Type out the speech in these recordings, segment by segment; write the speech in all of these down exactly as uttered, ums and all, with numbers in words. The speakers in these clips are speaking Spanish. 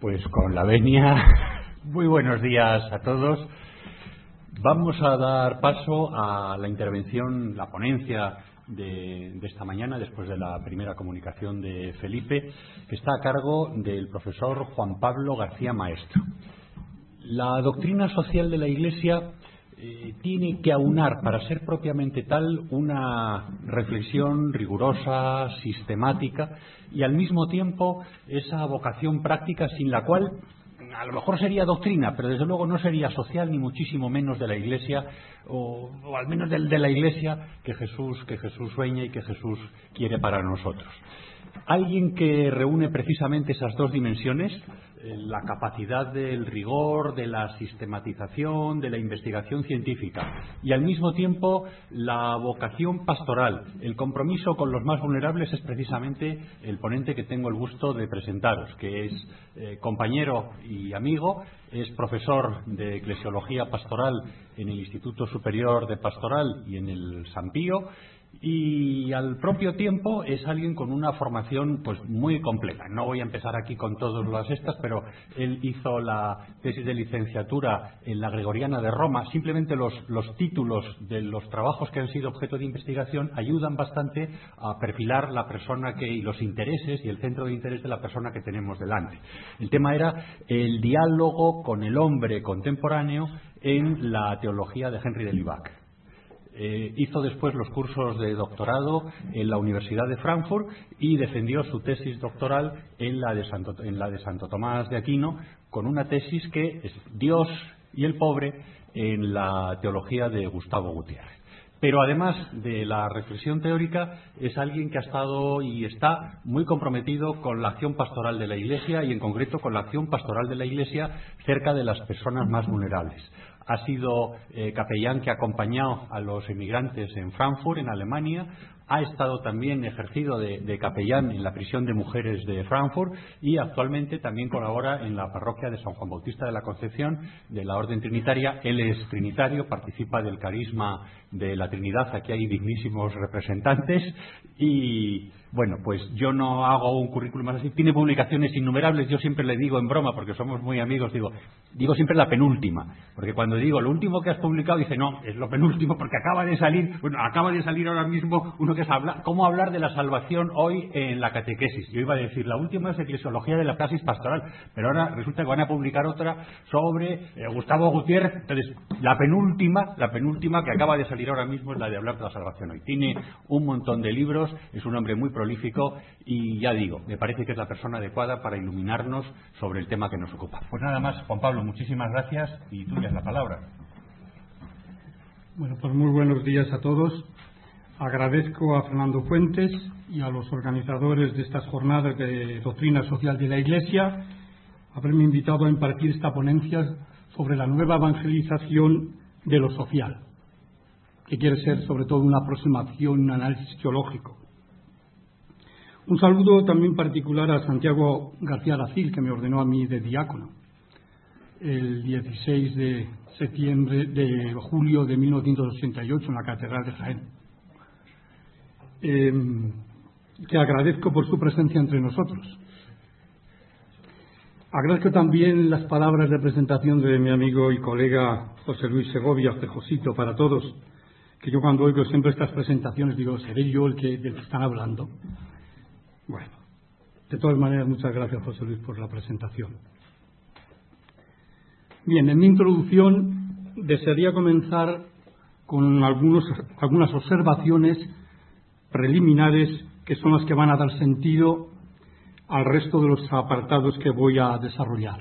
Pues con la venia, muy buenos días a todos. Vamos a dar paso a la intervención, la ponencia de, de esta mañana, después de la primera comunicación de Felipe, que está a cargo del profesor Juan Pablo García Maestro. La doctrina social de la Iglesia eh, tiene que aunar, para ser propiamente tal, una reflexión rigurosa, sistemática, y al mismo tiempo esa vocación práctica sin la cual a lo mejor sería doctrina, pero desde luego no sería social, ni muchísimo menos de la Iglesia, o, o al menos de, de la Iglesia que Jesús, que Jesús sueña y que Jesús quiere para nosotros. Alguien que reúne precisamente esas dos dimensiones, eh, la capacidad del rigor, de la sistematización, de la investigación científica y al mismo tiempo la vocación pastoral, el compromiso con los más vulnerables, es precisamente el ponente que tengo el gusto de presentaros, que es eh, compañero y amigo, es profesor de Eclesiología Pastoral en el Instituto Superior de Pastoral y en el San Pío, y al propio tiempo es alguien con una formación pues muy completa. No voy a empezar aquí con todas las estas, pero él hizo la tesis de licenciatura en la Gregoriana de Roma. Simplemente los, los títulos de los trabajos que han sido objeto de investigación ayudan bastante a perfilar la persona que, y los intereses y el centro de interés de la persona que tenemos delante. El tema era el diálogo con el hombre contemporáneo en la teología de Henry de Lubac. Eh, hizo después los cursos de doctorado en la Universidad de Frankfurt y defendió su tesis doctoral en la de Santo, en la de Santo Tomás de Aquino, con una tesis que es Dios y el pobre en la teología de Gustavo Gutiérrez. Pero además de la reflexión teórica, es alguien que ha estado y está muy comprometido con la acción pastoral de la Iglesia y en concreto con la acción pastoral de la Iglesia cerca de las personas más vulnerables. Ha sido eh, capellán que ha acompañado a los emigrantes en Frankfurt, en Alemania. Ha estado también ejercido de, de capellán en la prisión de mujeres de Frankfurt y actualmente también colabora en la parroquia de San Juan Bautista de la Concepción de la Orden Trinitaria. Él es trinitario, participa del carisma de la Trinidad. Aquí hay dignísimos representantes y, bueno, pues yo no hago un currículum más así. Tiene publicaciones innumerables. Yo siempre le digo en broma, porque somos muy amigos, digo, digo siempre la penúltima, porque cuando digo lo último que has publicado, dice, no, es lo penúltimo porque acaba de salir, bueno, acaba de salir ahora mismo uno que es habla, cómo hablar de la salvación hoy en la catequesis. Yo iba a decir, la última es Eclesiología de la Praxis Pastoral, pero ahora resulta que van a publicar otra sobre eh, Gustavo Gutiérrez. Entonces, la penúltima, la penúltima que acaba de salir ahora mismo es la de hablar de la salvación hoy. Tiene un montón de libros, es un hombre muy prolífico y ya digo, me parece que es la persona adecuada para iluminarnos sobre el tema que nos ocupa. Pues nada más, Juan Pablo, muchísimas gracias y tuya es la palabra. Bueno, pues muy buenos días a todos. Agradezco a Fernando Fuentes y a los organizadores de estas jornadas de doctrina social de la Iglesia haberme invitado a impartir esta ponencia sobre la nueva evangelización de lo social, que quiere ser sobre todo una aproximación, un análisis teológico. Un saludo también particular a Santiago García Aracil, que me ordenó a mí de diácono el dieciséis de septiembre de julio de mil novecientos ochenta y ocho en la Catedral de Jaén. Eh, que agradezco por su presencia entre nosotros. Agradezco también las palabras de presentación de mi amigo y colega José Luis Segovia, Josito, para todos, que yo cuando oigo siempre estas presentaciones digo, ¿seré yo el que, del que están hablando? Bueno, de todas maneras, muchas gracias, José Luis, por la presentación. Bien, en mi introducción desearía comenzar con algunos, algunas observaciones preliminares que son las que van a dar sentido al resto de los apartados que voy a desarrollar.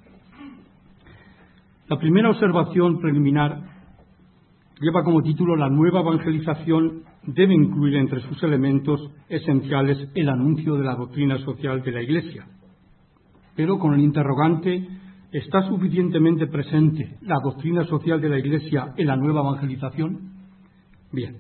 La primera observación preliminar lleva como título La nueva evangelización debe incluir entre sus elementos esenciales el anuncio de la doctrina social de la Iglesia. Pero con el interrogante, ¿está suficientemente presente la doctrina social de la Iglesia en la nueva evangelización? Bien.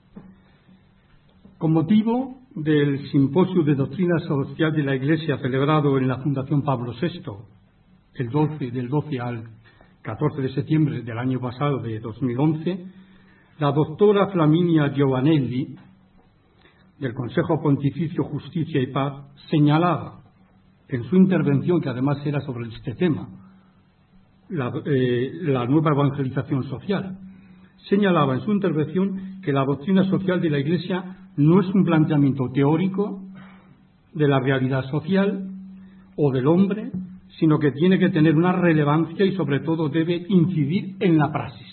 Con motivo del Simposio de Doctrina Social de la Iglesia celebrado en la Fundación Pablo sexto el doce, del doce al catorce de septiembre del año pasado, de dos mil once, la doctora Flaminia Giovanelli, del Consejo Pontificio Justicia y Paz, señalaba en su intervención, que además era sobre este tema, la, eh, la nueva evangelización social, señalaba en su intervención que la doctrina social de la Iglesia no es un planteamiento teórico de la realidad social o del hombre, sino que tiene que tener una relevancia y sobre todo debe incidir en la praxis.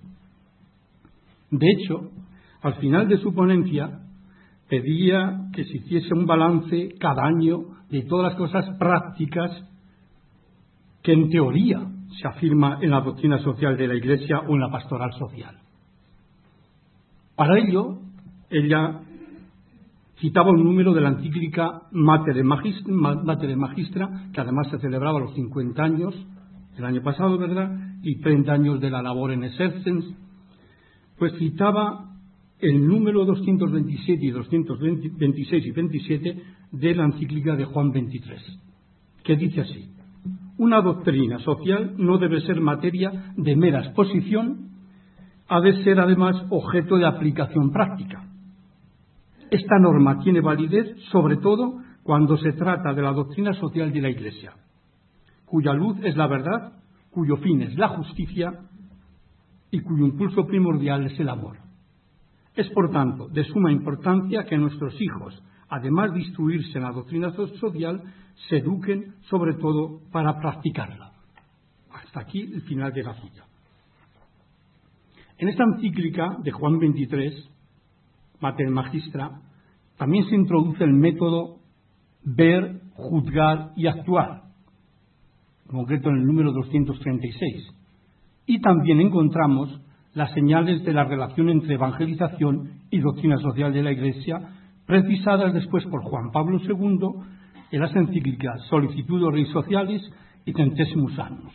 De hecho, al final de su ponencia pedía que se hiciese un balance cada año de todas las cosas prácticas que en teoría se afirma en la doctrina social de la Iglesia o en la pastoral social. Para ello, ella citaba un número de la encíclica Mater Magistra, Mater Magistra, que además se celebraba los cincuenta años, el año pasado, ¿verdad?, y treinta años de la labor en Exercens, pues citaba el número doscientos veintisiete y doscientos veintiséis y veintisiete de la encíclica de Juan veintitrés, que dice así: una doctrina social no debe ser materia de mera exposición, ha de ser además objeto de aplicación práctica. Esta norma tiene validez sobre todo cuando se trata de la doctrina social de la Iglesia, cuya luz es la verdad, cuyo fin es la justicia y cuyo impulso primordial es el amor. Es, por tanto, de suma importancia que nuestros hijos, además de instruirse en la doctrina social, se eduquen sobre todo para practicarla. Hasta aquí el final de la cita. En esta encíclica de Juan veintitrés, Mater Magistra, también se introduce el método ver, juzgar y actuar, en concreto en el número doscientos treinta y seis. Y también encontramos las señales de la relación entre evangelización y doctrina social de la Iglesia, precisadas después por Juan Pablo segundo en las encíclicas Solicitudo Rei Socialis y Centesimus Annus.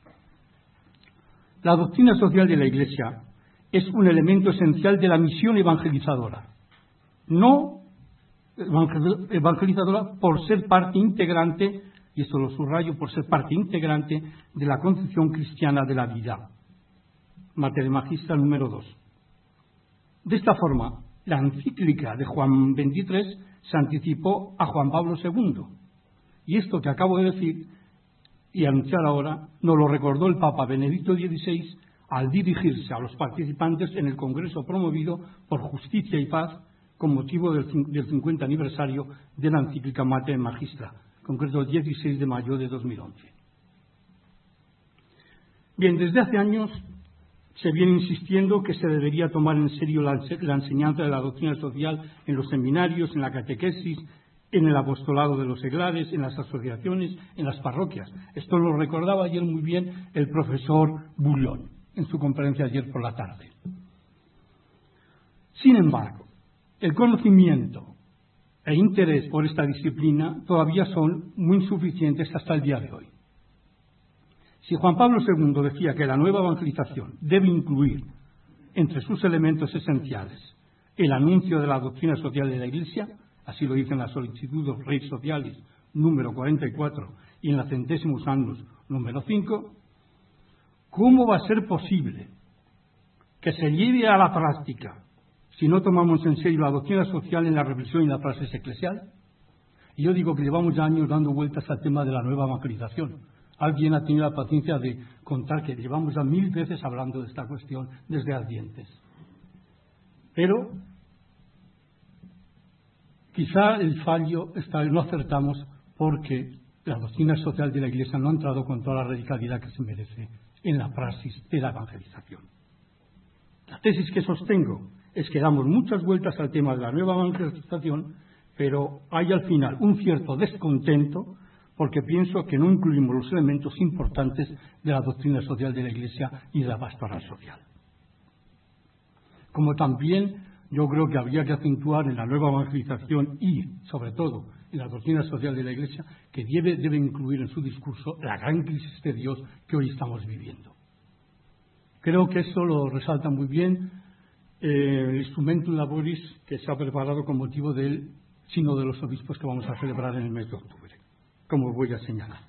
La doctrina social de la Iglesia es un elemento esencial de la misión evangelizadora, no evangelizadora por ser parte integrante, y esto lo subrayo, por ser parte integrante de la concepción cristiana de la vida. Mater Magistra número dos. De esta forma, la encíclica de Juan veintitrés se anticipó a Juan Pablo segundo, y esto que acabo de decir y anunciar ahora nos lo recordó el Papa Benedicto dieciséis al dirigirse a los participantes en el congreso promovido por Justicia y Paz con motivo del cincuenta aniversario de la encíclica Mater Magistra, en concreto el dieciséis de mayo de dos mil once. Bien, desde hace años se viene insistiendo que se debería tomar en serio la, la enseñanza de la doctrina social en los seminarios, en la catequesis, en el apostolado de los seglares, en las asociaciones, en las parroquias. Esto lo recordaba ayer muy bien el profesor Bouillon en su conferencia ayer por la tarde. Sin embargo, el conocimiento e interés por esta disciplina todavía son muy insuficientes hasta el día de hoy. Si Juan Pablo segundo decía que la nueva evangelización debe incluir entre sus elementos esenciales el anuncio de la doctrina social de la Iglesia, así lo dice en la Solicitudo Rei Socialis número cuarenta y cuatro y en la Centesimus Annus número cinco, ¿cómo va a ser posible que se lleve a la práctica si no tomamos en serio la doctrina social en la reflexión y la praxis eclesial? Y yo digo que llevamos ya años dando vueltas al tema de la nueva evangelización. Alguien ha tenido la paciencia de contar que llevamos ya mil veces hablando de esta cuestión desde Ardientes. Pero quizá el fallo está en no acertamos porque la doctrina social de la Iglesia no ha entrado con toda la radicalidad que se merece en la praxis de la evangelización. La tesis que sostengo es que damos muchas vueltas al tema de la nueva evangelización, pero hay al final un cierto descontento porque pienso que no incluimos los elementos importantes de la doctrina social de la Iglesia y de la pastoral social. Como también yo creo que habría que acentuar en la nueva evangelización y, sobre todo, en la doctrina social de la Iglesia, que debe, debe incluir en su discurso la gran crisis de Dios que hoy estamos viviendo. Creo que eso lo resalta muy bien eh, el Instrumentum Laboris que se ha preparado con motivo del Sínodo de los Obispos que vamos a celebrar en el mes de octubre, como voy a señalar.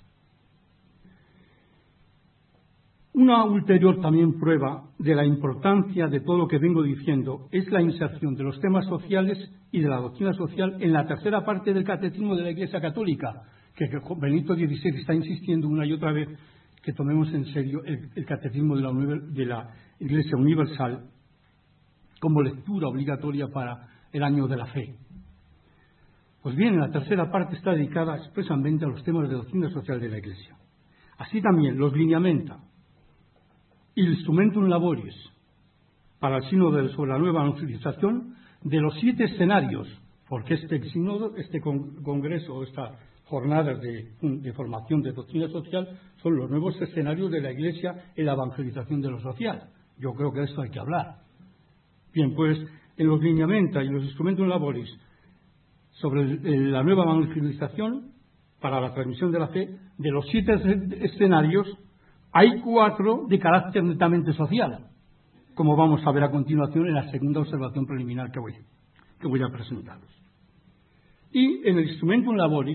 Una ulterior también prueba de la importancia de todo lo que vengo diciendo es la inserción de los temas sociales y de la doctrina social en la tercera parte del Catecismo de la Iglesia Católica, que Benedicto dieciséis está insistiendo una y otra vez que tomemos en serio el, el catecismo de la, de la Iglesia Universal como lectura obligatoria para el año de la fe. Pues bien, la tercera parte está dedicada expresamente a los temas de doctrina social de la Iglesia. Así también los lineamenta il instrumentum laboris para el sínodo sobre la nueva evangelización de los siete escenarios, porque este sínodo, este congreso, estas jornadas de, de formación de doctrina social son los nuevos escenarios de la Iglesia en la evangelización de lo social. Yo creo que de esto hay que hablar. Bien, pues en los lineamenta y los instrumentum laboris sobre el, la nueva evangelización para la transmisión de la fe, de los siete escenarios hay cuatro de carácter netamente social, como vamos a ver a continuación en la segunda observación preliminar que voy, que voy a presentaros. Y en el instrumentum laboris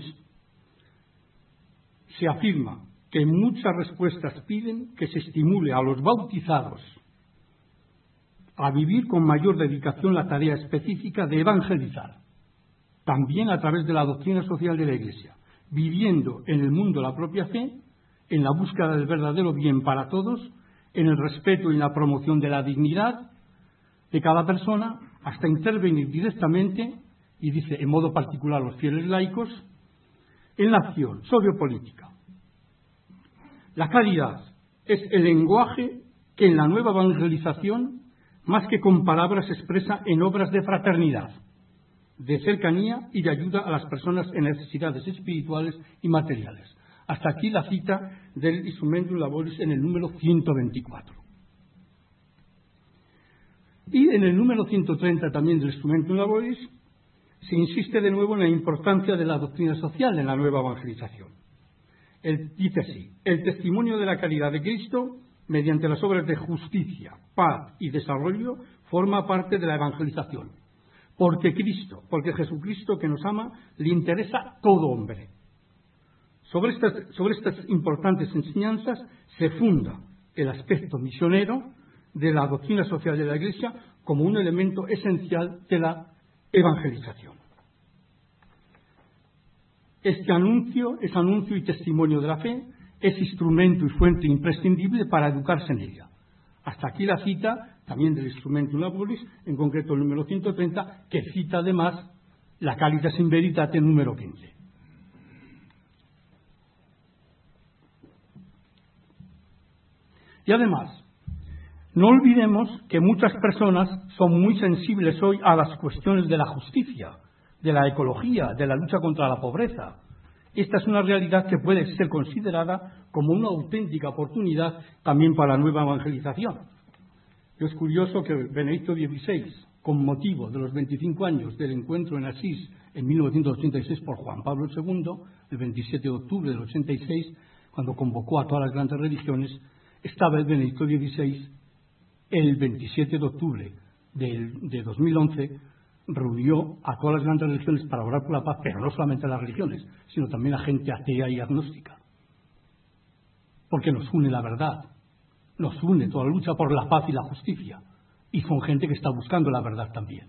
se afirma que muchas respuestas piden que se estimule a los bautizados a vivir con mayor dedicación la tarea específica de evangelizar, también a través de la doctrina social de la Iglesia, viviendo en el mundo la propia fe, en la búsqueda del verdadero bien para todos, en el respeto y en la promoción de la dignidad de cada persona, hasta intervenir directamente, y dice en modo particular los fieles laicos, en la acción sociopolítica. La caridad es el lenguaje que en la nueva evangelización, más que con palabras, se expresa en obras de fraternidad, de cercanía y de ayuda a las personas en necesidades espirituales y materiales. Hasta aquí la cita del Instrumentum Laboris en el número ciento veinticuatro. Y en el número ciento treinta también del Instrumentum Laboris se insiste de nuevo en la importancia de la doctrina social en la nueva evangelización. Él dice así: el testimonio de la caridad de Cristo mediante las obras de justicia, paz y desarrollo forma parte de la evangelización. Porque Cristo, porque Jesucristo que nos ama, le interesa todo hombre. Sobre estas, sobre estas importantes enseñanzas se funda el aspecto misionero de la doctrina social de la Iglesia como un elemento esencial de la evangelización. Este anuncio es anuncio y testimonio de la fe, es instrumento y fuente imprescindible para educarse en ella. Hasta aquí la cita también del Instrumentum Laboris, en concreto el número ciento treinta, que cita además la Caritas in Veritate número quince. Y además, no olvidemos que muchas personas son muy sensibles hoy a las cuestiones de la justicia, de la ecología, de la lucha contra la pobreza. Esta es una realidad que puede ser considerada como una auténtica oportunidad también para la nueva evangelización. Es curioso que Benedicto dieciséis, con motivo de los veinticinco años del encuentro en Asís en mil novecientos ochenta y seis por Juan Pablo segundo, el veintisiete de octubre del ochenta y seis, cuando convocó a todas las grandes religiones, estaba el Benedicto dieciséis el veintisiete de octubre de, de dos mil once, reunió a todas las grandes religiones para orar por la paz, pero no solamente a las religiones, sino también a gente atea y agnóstica. Porque nos une la verdad, nos une toda la lucha por la paz y la justicia, y son gente que está buscando la verdad también.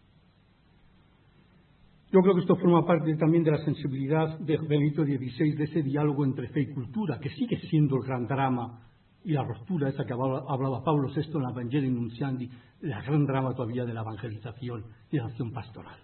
Yo creo que esto forma parte también de la sensibilidad de Benedicto dieciséis, de ese diálogo entre fe y cultura, que sigue siendo el gran drama y la ruptura esa que hablaba Pablo sexto en la Evangelii Nuntiandi, la gran drama todavía de la evangelización y la acción pastoral.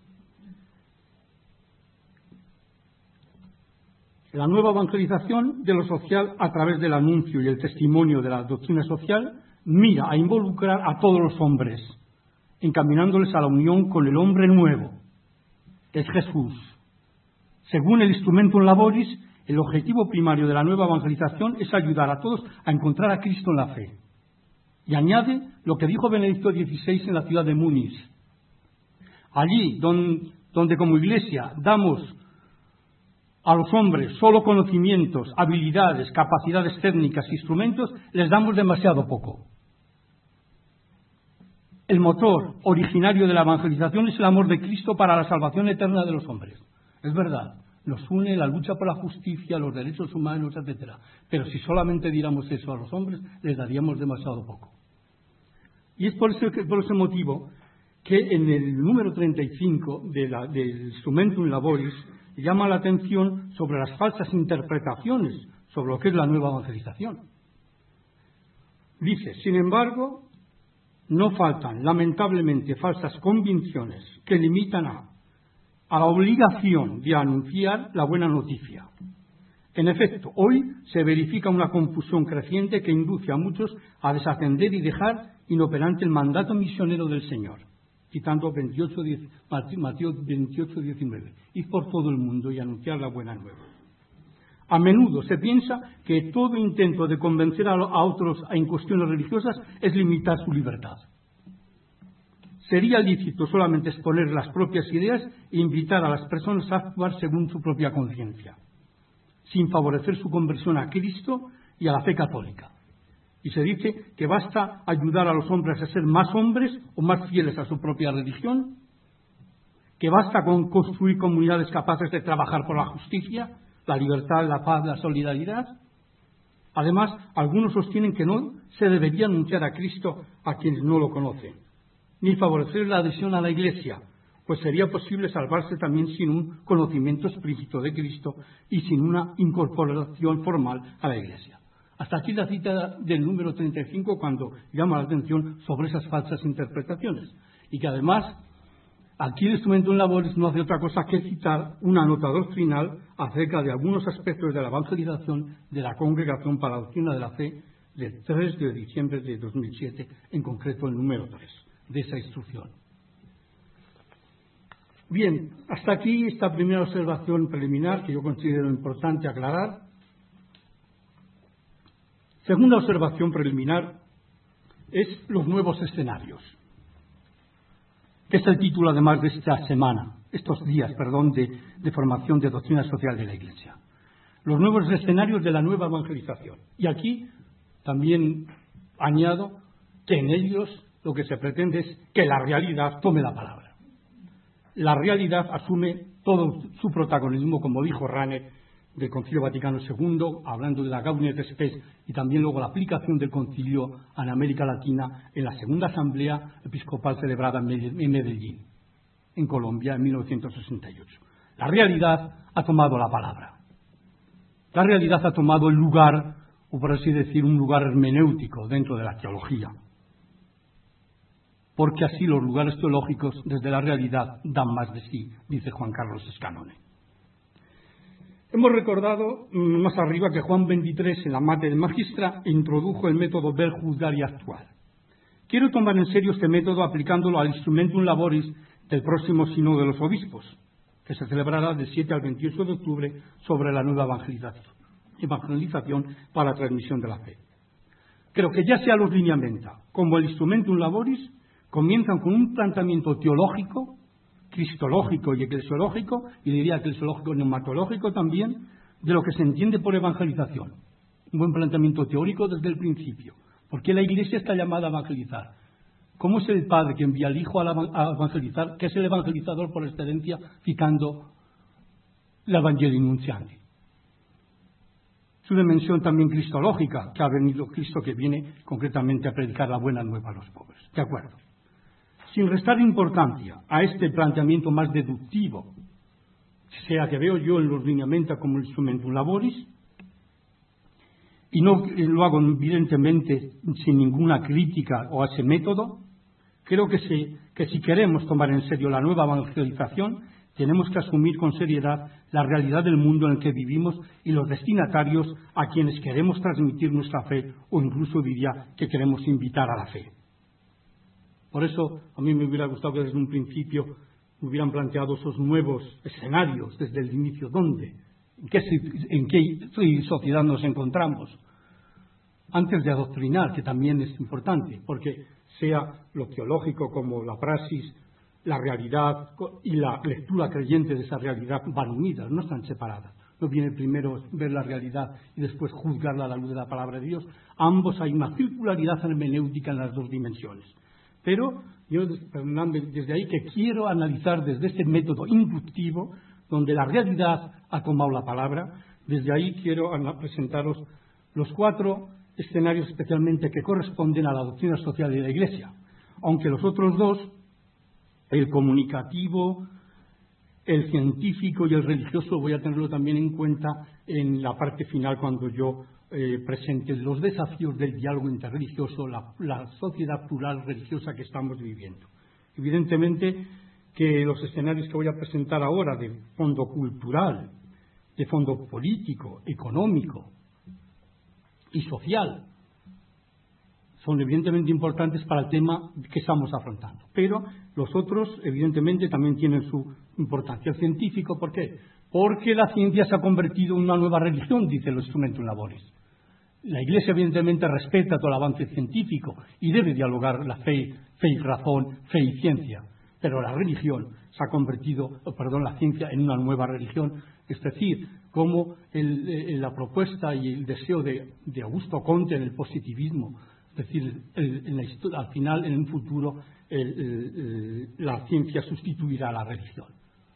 La nueva evangelización de lo social a través del anuncio y el testimonio de la doctrina social mira a involucrar a todos los hombres, encaminándoles a la unión con el hombre nuevo, que es Jesús. Según el Instrumentum Laboris, el objetivo primario de la nueva evangelización es ayudar a todos a encontrar a Cristo en la fe. Y añade lo que dijo Benedicto dieciséis en la ciudad de Múnich. Allí donde, donde como Iglesia damos a los hombres solo conocimientos, habilidades, capacidades técnicas, instrumentos, les damos demasiado poco. El motor originario de la evangelización es el amor de Cristo para la salvación eterna de los hombres. Es verdad. Nos une la lucha por la justicia, los derechos humanos, etcétera. Pero si solamente diéramos eso a los hombres, les daríamos demasiado poco. Y es por ese, por ese motivo que en el número treinta y cinco de la, del Instrumentum Laboris llama la atención sobre las falsas interpretaciones sobre lo que es la nueva evangelización. Dice, sin embargo, no faltan, lamentablemente, falsas convicciones que limitan a, a la obligación de anunciar la buena noticia. En efecto, hoy se verifica una confusión creciente que induce a muchos a desatender y dejar inoperante el mandato misionero del Señor. Citando veintiocho, Mateo veintiocho, diecinueve. Ir por todo el mundo y anunciar la buena nueva. A menudo se piensa que todo intento de convencer a otros en cuestiones religiosas es limitar su libertad. Sería lícito solamente exponer las propias ideas e invitar a las personas a actuar según su propia conciencia, sin favorecer su conversión a Cristo y a la fe católica. Y se dice que basta ayudar a los hombres a ser más hombres o más fieles a su propia religión, que basta con construir comunidades capaces de trabajar por la justicia, la libertad, la paz, la solidaridad. Además, algunos sostienen que no se debería anunciar a Cristo a quienes no lo conocen, ni favorecer la adhesión a la Iglesia, pues sería posible salvarse también sin un conocimiento explícito de Cristo y sin una incorporación formal a la Iglesia. Hasta aquí la cita del número treinta y cinco, cuando llama la atención sobre esas falsas interpretaciones. Y que además, aquí el instrumento en labores no hace otra cosa que citar una nota doctrinal acerca de algunos aspectos de la evangelización de la Congregación para la Doctrina de la Fe del tres de diciembre de dos mil siete, en concreto el número tres de esa instrucción. Bien, hasta aquí esta primera observación preliminar que yo considero importante aclarar. Segunda observación preliminar es los nuevos escenarios, que es el título además de esta semana, estos días, perdón, de, de formación de doctrina social de la Iglesia. Los nuevos escenarios de la nueva evangelización. Y aquí también añado que en ellos lo que se pretende es que la realidad tome la palabra. La realidad asume todo su protagonismo, como dijo Rahner, del Concilio Vaticano segundo, hablando de la Gaudium et Spes, y también luego la aplicación del concilio en América Latina en la segunda asamblea episcopal celebrada en Medellín, en Colombia, en mil novecientos sesenta y ocho. La realidad ha tomado la palabra. La realidad ha tomado el lugar, o por así decir, un lugar hermenéutico dentro de la teología. Porque así los lugares teológicos desde la realidad dan más de sí, dice Juan Carlos Escanone. Hemos recordado más arriba que Juan veintitrés, en la Mater Magistra, introdujo el método ver, juzgar y actuar. Quiero tomar en serio este método aplicándolo al Instrumentum Laboris del próximo Sínodo de los Obispos, que se celebrará del siete al veintiocho de octubre sobre la nueva evangelización, evangelización para la transmisión de la fe. Creo que ya sea los lineamenta como el Instrumentum Laboris comienzan con un planteamiento teológico, cristológico y eclesiológico, y diría eclesiológico neumatológico también, de lo que se entiende por evangelización. Un buen planteamiento teórico desde el principio. ¿Por qué la Iglesia está llamada a evangelizar? ¿Cómo es el Padre que envía al Hijo a evangelizar? ¿Qué es el evangelizador por excelencia? Citando la Evangelii Nuntiandi. Su dimensión también cristológica, que ha venido Cristo, que viene concretamente a predicar la buena nueva a los pobres. De acuerdo. Sin restar importancia a este planteamiento más deductivo, sea que veo yo en los lineamenta como el Instrumentum Laboris, y no lo hago evidentemente sin ninguna crítica o a ese método, creo que, se, que si queremos tomar en serio la nueva evangelización, tenemos que asumir con seriedad la realidad del mundo en el que vivimos y los destinatarios a quienes queremos transmitir nuestra fe, o incluso diría que queremos invitar a la fe. Por eso a mí me hubiera gustado que desde un principio hubieran planteado esos nuevos escenarios desde el inicio. ¿Dónde? ¿En qué, en qué sociedad nos encontramos? Antes de adoctrinar, que también es importante, porque sea lo teológico como la praxis, la realidad y la lectura creyente de esa realidad van unidas, no están separadas. No viene primero ver la realidad y después juzgarla a la luz de la palabra de Dios. Ambos hay una circularidad hermenéutica en las dos dimensiones. Pero yo, desde ahí, que quiero analizar desde este método inductivo, donde la realidad ha tomado la palabra, desde ahí quiero presentaros los cuatro escenarios especialmente que corresponden a la doctrina social de la Iglesia, aunque los otros dos, el comunicativo el científico y el religioso voy a tenerlo también en cuenta en la parte final cuando yo eh, presente los desafíos del diálogo interreligioso, la, la sociedad plural religiosa que estamos viviendo. Evidentemente que los escenarios que voy a presentar ahora de fondo cultural, de fondo político, económico y social son evidentemente importantes para el tema que estamos afrontando. Pero los otros, evidentemente, también tienen su importancia. El científico, ¿por qué? Porque la ciencia se ha convertido en una nueva religión, dice el Instrumentum Laboris. La Iglesia, evidentemente, respeta todo el avance científico y debe dialogar la fe, fe y razón, fe y ciencia. Pero la religión se ha convertido, perdón, la ciencia en una nueva religión. Es decir, como el, el, la propuesta y el deseo de, de Augusto Comte en el positivismo, es decir, el, en la historia, al final, en un futuro, el, el, la ciencia sustituirá a la religión.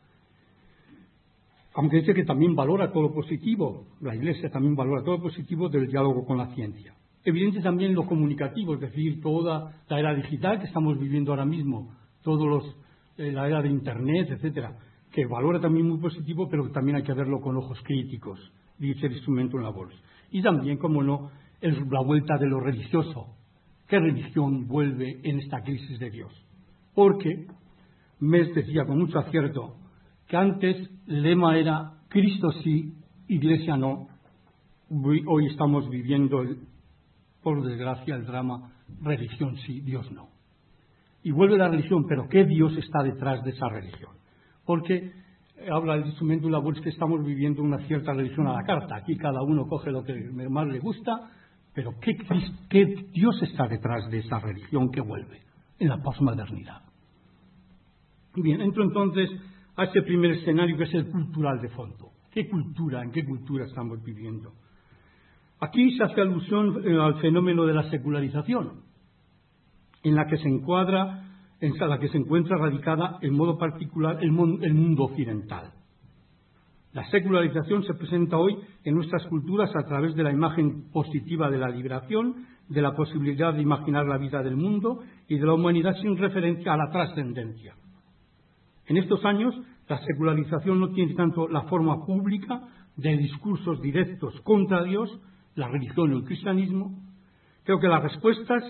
Aunque dice que también valora todo lo positivo, la Iglesia también valora todo lo positivo del diálogo con la ciencia. Evidente también lo comunicativo, es decir, toda la era digital que estamos viviendo ahora mismo, todos los, eh, la era de Internet, etcétera, que valora también muy positivo, pero que también hay que verlo con ojos críticos, dice el Instrumentum Laboris. Y también, como no, el, la vuelta de lo religioso. ¿Qué religión vuelve en esta crisis de Dios? Porque Mes decía con mucho acierto que antes el lema era Cristo sí, Iglesia no. Hoy estamos viviendo, el, por desgracia, el drama religión sí, Dios no. Y vuelve la religión, pero ¿qué Dios está detrás de esa religión? Porque habla el Instrumentum Laboris que estamos viviendo una cierta religión a la carta. Aquí cada uno coge lo que más le gusta, pero ¿qué, qué Dios está detrás de esa religión que vuelve en la posmodernidad? Bien, entro entonces a este primer escenario que es el cultural de fondo. ¿Qué cultura, en qué cultura estamos viviendo? Aquí se hace alusión al fenómeno de la secularización, en la que se encuadra, en la que se encuentra radicada en modo particular el mundo occidental. La secularización se presenta hoy en nuestras culturas a través de la imagen positiva de la liberación, de la posibilidad de imaginar la vida del mundo y de la humanidad sin referencia a la trascendencia. En estos años, la secularización no tiene tanto la forma pública de discursos directos contra Dios, la religión o el cristianismo. Creo que las respuestas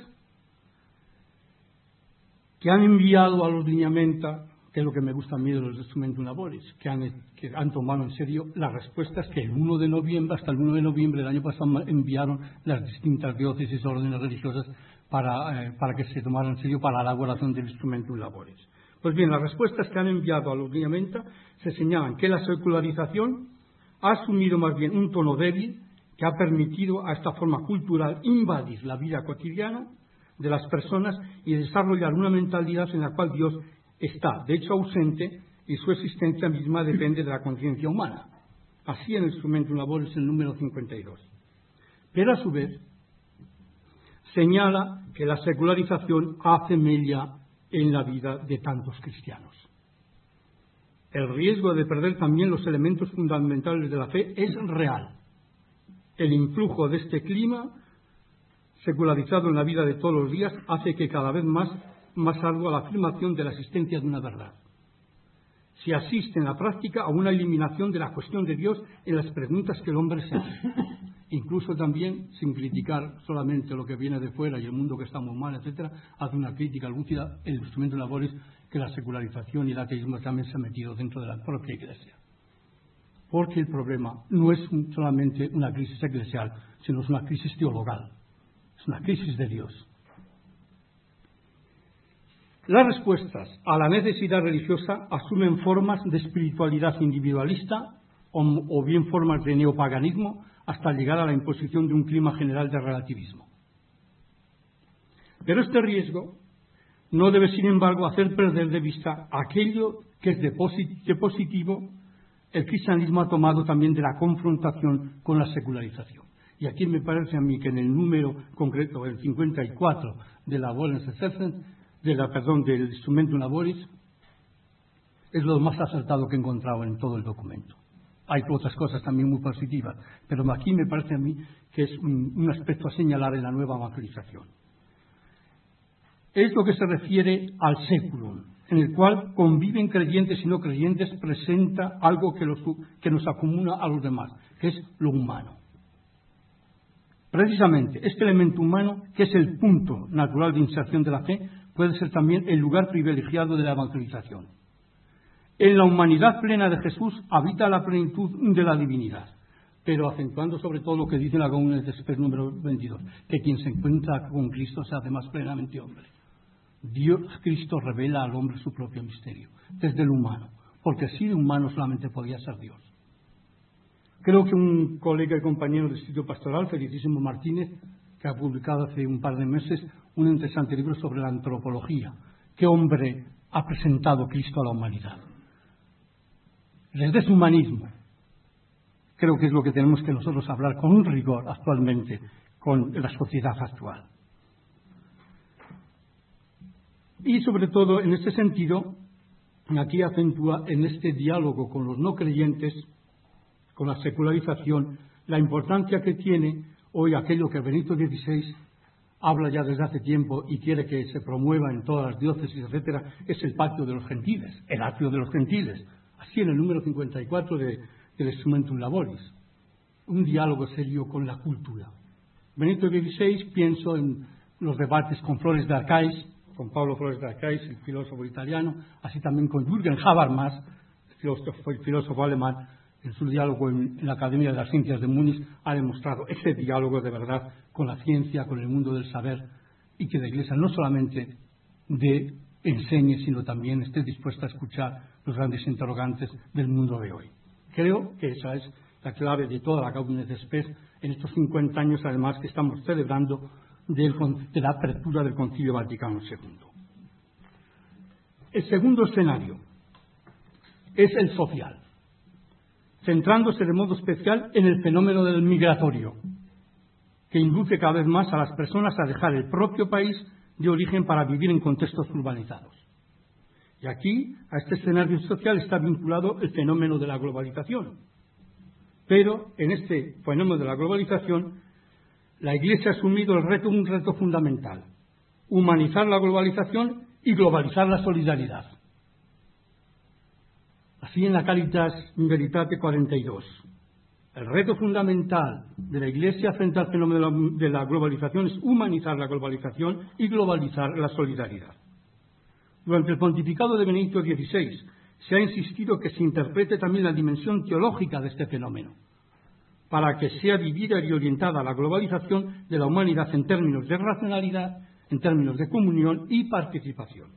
que han enviado a los lineamenta, que es lo que me gusta a mí de los Instrumentum Laboris, que han, que han tomado en serio las respuestas que el uno de noviembre, hasta el uno de noviembre del año pasado, enviaron las distintas diócesis, órdenes religiosas, para, eh, para que se tomaran en serio para la elaboración del Instrumentum Laboris. Pues bien, las respuestas que han enviado a los lineamenta se señalan que la secularización ha asumido más bien un tono débil que ha permitido a esta forma cultural invadir la vida cotidiana de las personas y desarrollar una mentalidad en la cual Dios está, de hecho, ausente y su existencia misma depende de la conciencia humana. Así en el Instrumentum Laboris el número cincuenta y dos. Pero a su vez señala que la secularización hace mella en la vida de tantos cristianos. El riesgo de perder también los elementos fundamentales de la fe es real. El influjo de este clima secularizado en la vida de todos los días hace que cada vez más, más ardua la afirmación de la existencia de una verdad. Se asiste en la práctica a una eliminación de la cuestión de Dios en las preguntas que el hombre se hace. Incluso también, sin criticar solamente lo que viene de fuera y el mundo que estamos mal, etcétera, hace una crítica lúcida el Instrumentum Laboris que la secularización y el ateísmo también se han metido dentro de la propia Iglesia. Porque el problema no es solamente una crisis eclesial, sino es una crisis teologal, es una crisis de Dios. Las respuestas a la necesidad religiosa asumen formas de espiritualidad individualista o, o bien formas de neopaganismo hasta llegar a la imposición de un clima general de relativismo. Pero este riesgo no debe, sin embargo, hacer perder de vista aquello que es de, posit- de positivo el cristianismo ha tomado también de la confrontación con la secularización. Y aquí me parece a mí que en el número concreto, el cincuenta y cuatro de la de la, perdón, del Instrumentum Laboris, es lo más acertado que he encontrado en todo el documento. Hay otras cosas también muy positivas, pero aquí me parece a mí que es un, un aspecto a señalar en la nueva evangelización. Es lo que se refiere al séculum. en el cual conviven creyentes y no creyentes, presenta algo que, los, que nos acumula a los demás, que es lo humano. Precisamente, este elemento humano, que es el punto natural de inserción de la fe, puede ser también el lugar privilegiado de la evangelización. En la humanidad plena de Jesús habita la plenitud de la divinidad, pero acentuando sobre todo lo que dice la Gaudium et Spes número veintidós, que quien se encuentra con Cristo se hace más plenamente hombre. Dios, Cristo, revela al hombre su propio misterio, desde el humano, porque si de humano solamente podía ser Dios. Creo que un colega y compañero del Estudio Pastoral, Felicísimo Martínez, que ha publicado hace un par de meses un interesante libro sobre la antropología, qué hombre ha presentado Cristo a la humanidad. Desde su humanismo, creo que es lo que tenemos que nosotros hablar con un rigor actualmente, con la sociedad actual. Y sobre todo, en este sentido, aquí acentúa en este diálogo con los no creyentes, con la secularización, la importancia que tiene hoy aquello que Benito dieciséis habla ya desde hace tiempo y quiere que se promueva en todas las diócesis, etcétera, es el pacto de los gentiles, el atrio de los gentiles, así en el número cincuenta y cuatro de, del Instrumentum Laboris, un diálogo serio con la cultura. Benito dieciséis, pienso en los debates con Flores de Arcáis, con Pablo Flores de Arcáis, el filósofo italiano, así también con Jürgen Habermas, el filósofo, el filósofo alemán, en su diálogo en, en la Academia de las Ciencias de Múnich, ha demostrado ese diálogo de verdad con la ciencia, con el mundo del saber, y que la Iglesia no solamente de enseñe, sino también esté dispuesta a escuchar los grandes interrogantes del mundo de hoy. Creo que esa es la clave de toda la Gaudium et Spes en estos cincuenta años, además, que estamos celebrando del, de la apertura del Concilio Vaticano segundo. El segundo escenario es el social, centrándose de modo especial en el fenómeno del migratorio, que induce cada vez más a las personas a dejar el propio país de origen para vivir en contextos urbanizados. Y aquí, a este escenario social, está vinculado el fenómeno de la globalización. Pero en este fenómeno de la globalización, la Iglesia ha asumido el reto, un reto fundamental: humanizar la globalización y globalizar la solidaridad. Así en la Caritas in Veritate cuarenta y dos. El reto fundamental de la Iglesia frente al fenómeno de la globalización es humanizar la globalización y globalizar la solidaridad. Durante el pontificado de Benedicto dieciséis se ha insistido que se interprete también la dimensión teológica de este fenómeno, para que sea vivida y orientada a la globalización de la humanidad en términos de racionalidad, en términos de comunión y participación.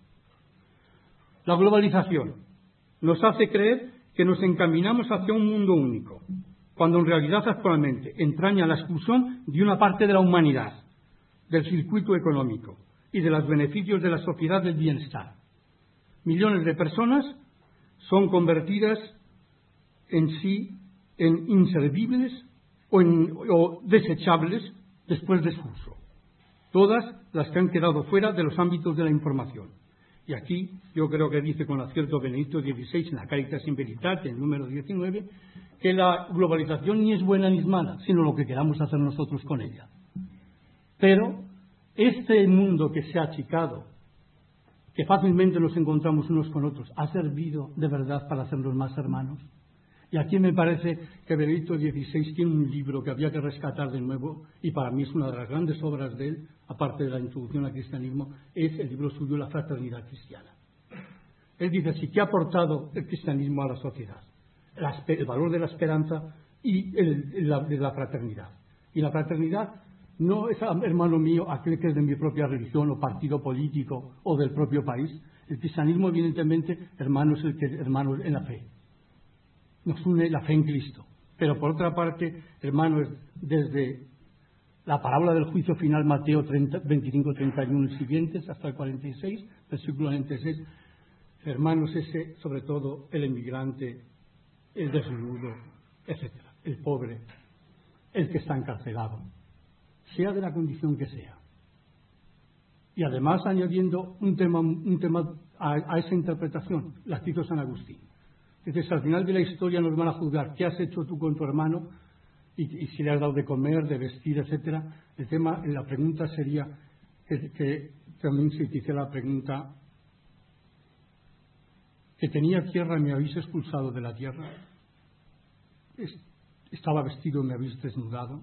La globalización nos hace creer que nos encaminamos hacia un mundo único, cuando en realidad actualmente entraña la exclusión de una parte de la humanidad, del circuito económico y de los beneficios de la sociedad del bienestar. Millones de personas son convertidas en sí en inservibles o, en, o desechables después de su uso. Todas las que han quedado fuera de los ámbitos de la información. Y aquí yo creo que dice con acierto Benedicto dieciséis en la Caritas in Veritate, el número diecinueve, que la globalización ni es buena ni es mala, sino lo que queramos hacer nosotros con ella. Pero este mundo que se ha achicado, que fácilmente nos encontramos unos con otros, ¿ha servido de verdad para hacernos más hermanos? Y aquí me parece que Benedicto dieciséis tiene un libro que había que rescatar de nuevo, y para mí es una de las grandes obras de él, aparte de la introducción al cristianismo, es el libro suyo La Fraternidad Cristiana. Él dice así: ¿qué ha aportado el cristianismo a la sociedad? La, el valor de la esperanza y el, la, de la fraternidad. Y la fraternidad no es, hermano mío, aquel que es de mi propia religión o partido político o del propio país. El cristianismo, evidentemente, hermano, es el que, hermano en la fe. Nos une la fe en Cristo. Pero por otra parte, hermano, es desde la parábola del juicio final, Mateo veinticinco, treinta y uno y siguientes, hasta el cuarenta y seis, versículo cuarenta y seis, hermanos, ese, sobre todo, el emigrante, el desnudo, etcétera, el pobre, el que está encarcelado, sea de la condición que sea. Y además añadiendo un tema, un tema a, a esa interpretación, la cito San Agustín. Dices, al final de la historia nos van a juzgar qué has hecho tú con tu hermano y, y si le has dado de comer, de vestir, etcétera. El tema, la pregunta sería que, que también se dice la pregunta: que tenía tierra y me habéis expulsado de la tierra? ¿Estaba vestido y me habéis desnudado?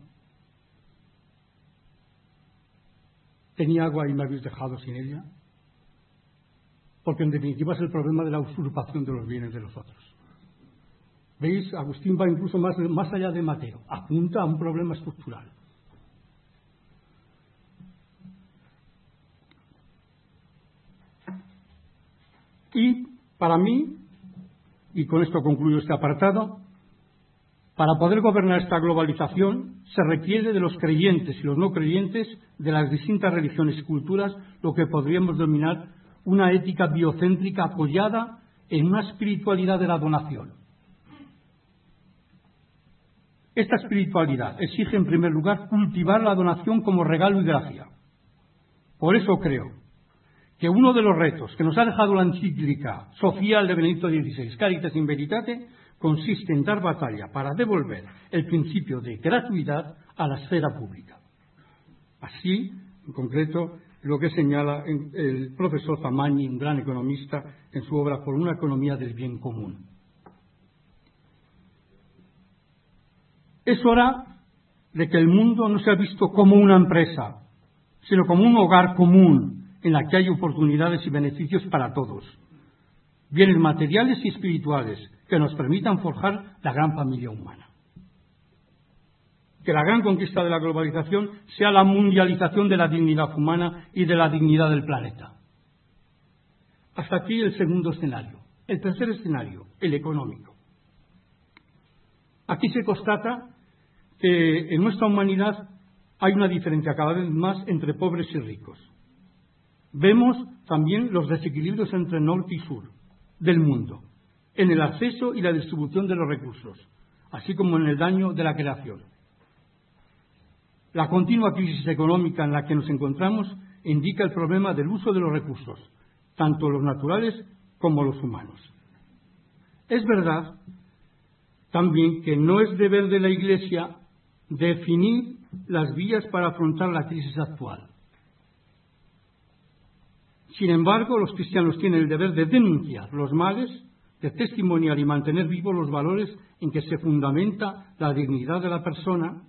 ¿Tenía agua y me habéis dejado sin ella? Porque en definitiva es el problema de la usurpación de los bienes de los otros. ¿Veis? Agustín va incluso más, más allá de Mateo, apunta a un problema estructural. Y para mí, y con esto concluyo este apartado, para poder gobernar esta globalización se requiere de los creyentes y los no creyentes de las distintas religiones y culturas lo que podríamos denominar una ética biocéntrica apoyada en una espiritualidad de la donación. Esta espiritualidad exige en primer lugar cultivar la donación como regalo y gracia. Por eso creo que uno de los retos que nos ha dejado la encíclica social de Benedicto dieciséis, Caritas in Veritate, consiste en dar batalla para devolver el principio de gratuidad a la esfera pública. Así, en concreto, lo que señala el profesor Zamagni, un gran economista, en su obra Por una economía del bien común. Es hora de que el mundo no sea visto como una empresa, sino como un hogar común en la que hay oportunidades y beneficios para todos, bienes materiales y espirituales que nos permitan forjar la gran familia humana. Que la gran conquista de la globalización sea la mundialización de la dignidad humana y de la dignidad del planeta. Hasta aquí el segundo escenario. El tercer escenario, el económico. Aquí se constata que en nuestra humanidad hay una diferencia cada vez más entre pobres y ricos. Vemos también los desequilibrios entre norte y sur del mundo, en el acceso y la distribución de los recursos, así como en el daño de la creación. La continua crisis económica en la que nos encontramos indica el problema del uso de los recursos, tanto los naturales como los humanos. Es verdad también que no es deber de la Iglesia definir las vías para afrontar la crisis actual. Sin embargo, los cristianos tienen el deber de denunciar los males, de testimoniar y mantener vivos los valores en que se fundamenta la dignidad de la persona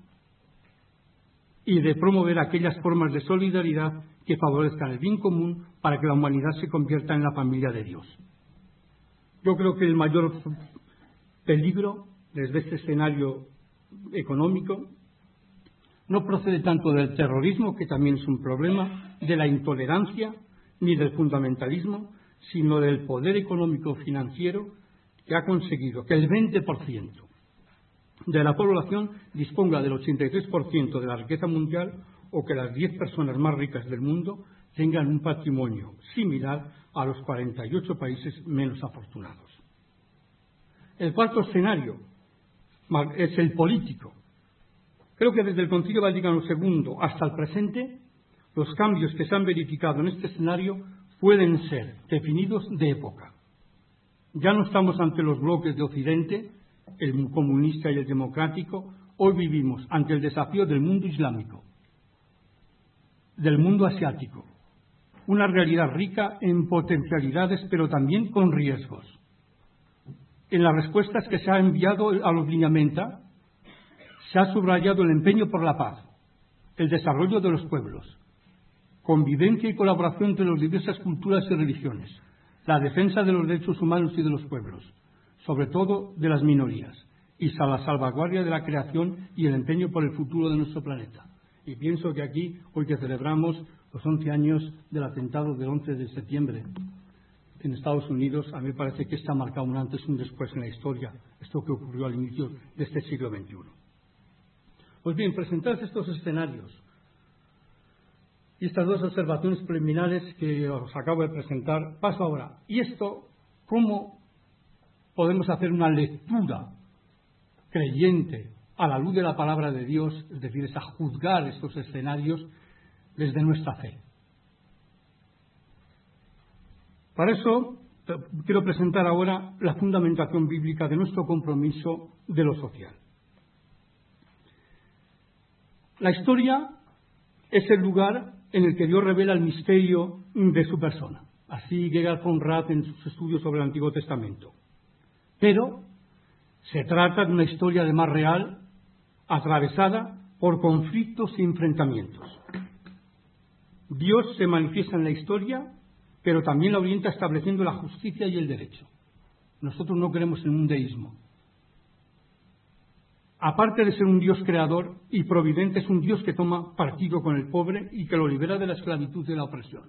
y de promover aquellas formas de solidaridad que favorezcan el bien común para que la humanidad se convierta en la familia de Dios. Yo creo que el mayor peligro desde este escenario económico no procede tanto del terrorismo, que también es un problema, de la intolerancia, ni del fundamentalismo, sino del poder económico financiero que ha conseguido que el veinte por ciento de la población disponga del ochenta y tres por ciento de la riqueza mundial o que las diez personas más ricas del mundo tengan un patrimonio similar a los cuarenta y ocho países menos afortunados. El cuarto escenario es el político. Creo que desde el Concilio Vaticano segundo hasta el presente, los cambios que se han verificado en este escenario pueden ser definidos de época. Ya no estamos ante los bloques de Occidente, el comunista y el democrático. Hoy vivimos ante el desafío del mundo islámico, del mundo asiático, una realidad rica en potencialidades pero también con riesgos. En las respuestas que se ha enviado a los lineamenta se ha subrayado el empeño por la paz, el desarrollo de los pueblos, convivencia y colaboración entre las diversas culturas y religiones, la defensa de los derechos humanos y de los pueblos, sobre todo de las minorías, y la salvaguardia de la creación y el empeño por el futuro de nuestro planeta. Y pienso que aquí, hoy que celebramos los once años del atentado del once de septiembre en Estados Unidos, a mí me parece que está marcado un antes y un después en la historia, esto que ocurrió al inicio de este siglo veintiuno. Pues bien, presentados estos escenarios y estas dos observaciones preliminares que os acabo de presentar, paso ahora. ¿Y esto cómo podemos hacer una lectura creyente a la luz de la palabra de Dios? Es decir, es a juzgar estos escenarios desde nuestra fe. Para eso quiero presentar ahora la fundamentación bíblica de nuestro compromiso de lo social. La historia es el lugar en el que Dios revela el misterio de su persona. así Gerhard von Rath en sus estudios sobre el Antiguo Testamento. Pero se trata de una historia de más real, atravesada por conflictos y enfrentamientos. Dios se manifiesta en la historia, pero también la orienta estableciendo la justicia y el derecho. Nosotros no creemos en un deísmo. Aparte de ser un Dios creador y providente, es un Dios que toma partido con el pobre y que lo libera de la esclavitud y de la opresión.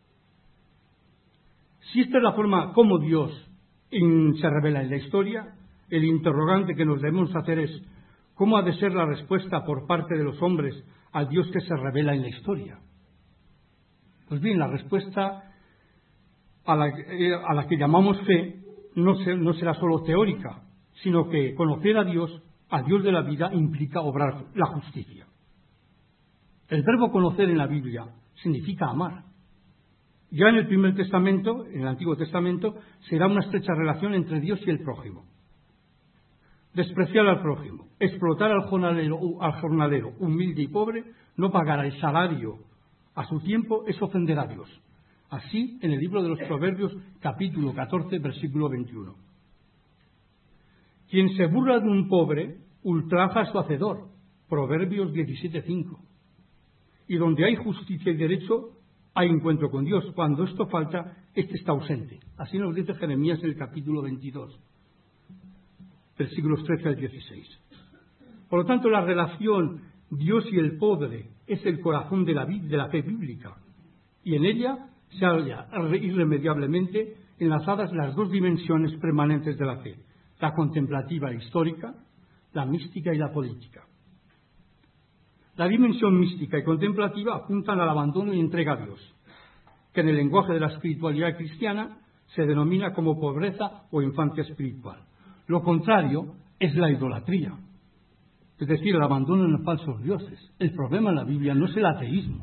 Si esta es la forma como Dios en, se revela en la historia, el interrogante que nos debemos hacer es ¿cómo ha de ser la respuesta por parte de los hombres al Dios que se revela en la historia? Pues bien, la respuesta a la, a la que llamamos fe no, se, no será solo teórica, sino que conocer a Dios, al Dios de la vida, implica obrar la justicia. El verbo conocer en la Biblia significa amar. Ya en el Primer Testamento, en el Antiguo Testamento, será una estrecha relación entre Dios y el prójimo. Despreciar al prójimo, explotar al jornalero, al jornalero humilde y pobre, no pagar el salario a su tiempo, es ofender a Dios. Así, en el libro de los Proverbios, capítulo catorce, versículo veintiuno. Quien se burla de un pobre, ultraja a su hacedor. Proverbios diecisiete, cinco. Y donde hay justicia y derecho, hay encuentro con Dios. Cuando esto falta, este está ausente. Así nos dice Jeremías en el capítulo veintidós, versículos trece al dieciséis. Por lo tanto, la relación Dios y el pobre es el corazón de la, de la fe bíblica. Y en ella se hallan irremediablemente enlazadas las dos dimensiones permanentes de la fe: la contemplativa e histórica, la mística y la política. La dimensión mística y contemplativa apuntan al abandono y entrega a Dios, que en el lenguaje de la espiritualidad cristiana se denomina como pobreza o infancia espiritual. Lo contrario es la idolatría, es decir, el abandono en los falsos dioses. El problema en la Biblia no es el ateísmo.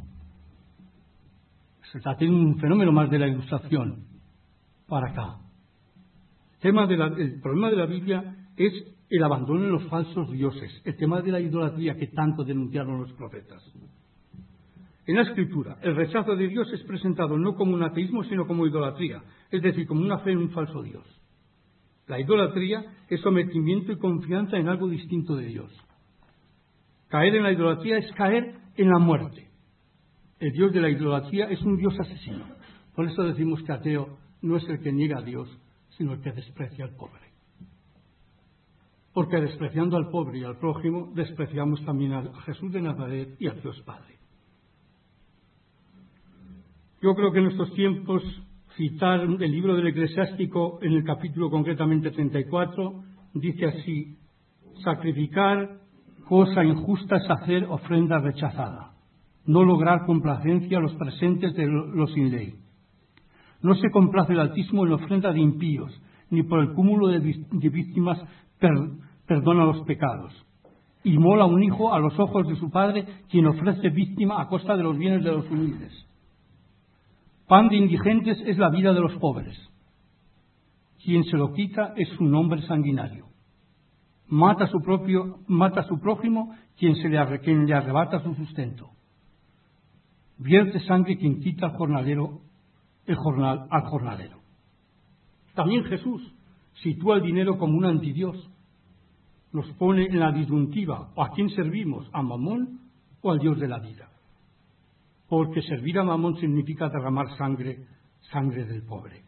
Se trata de un fenómeno más de la Ilustración para acá. El, tema de la, el problema de la Biblia es el abandono en los falsos dioses, el tema de la idolatría que tanto denunciaron los profetas. En la Escritura, el rechazo de Dios es presentado no como un ateísmo, sino como idolatría, es decir, como una fe en un falso Dios. La idolatría es sometimiento y confianza en algo distinto de Dios. Caer en la idolatría es caer en la muerte. El Dios de la idolatría es un Dios asesino. Por eso decimos que ateo no es el que niega a Dios, sino el que desprecia al pobre. Porque despreciando al pobre y al prójimo, despreciamos también a Jesús de Nazaret y a Dios Padre. Yo creo que en estos tiempos citar el libro del Eclesiástico en el capítulo concretamente treinta y cuatro, dice así: sacrificar cosa injusta es hacer ofrenda rechazada, no lograr complacencia a los presentes de los sin ley. No se complace el Altísimo en la ofrenda de impíos, ni por el cúmulo de víctimas per, perdona los pecados. Inmola un hijo a los ojos de su padre, quien ofrece víctima a costa de los bienes de los humildes. Pan de indigentes es la vida de los pobres. Quien se lo quita es un hombre sanguinario. Mata a su propio, mata a su prójimo quien, se le, quien le arrebata su sustento. Vierte sangre quien quita al jornalero, el jornal, al jornalero. También Jesús sitúa el dinero como un antidios. Nos pone en la disyuntiva: ¿a quién servimos? ¿A Mamón o al Dios de la vida? Porque servir a Mamón significa derramar sangre, sangre del pobre.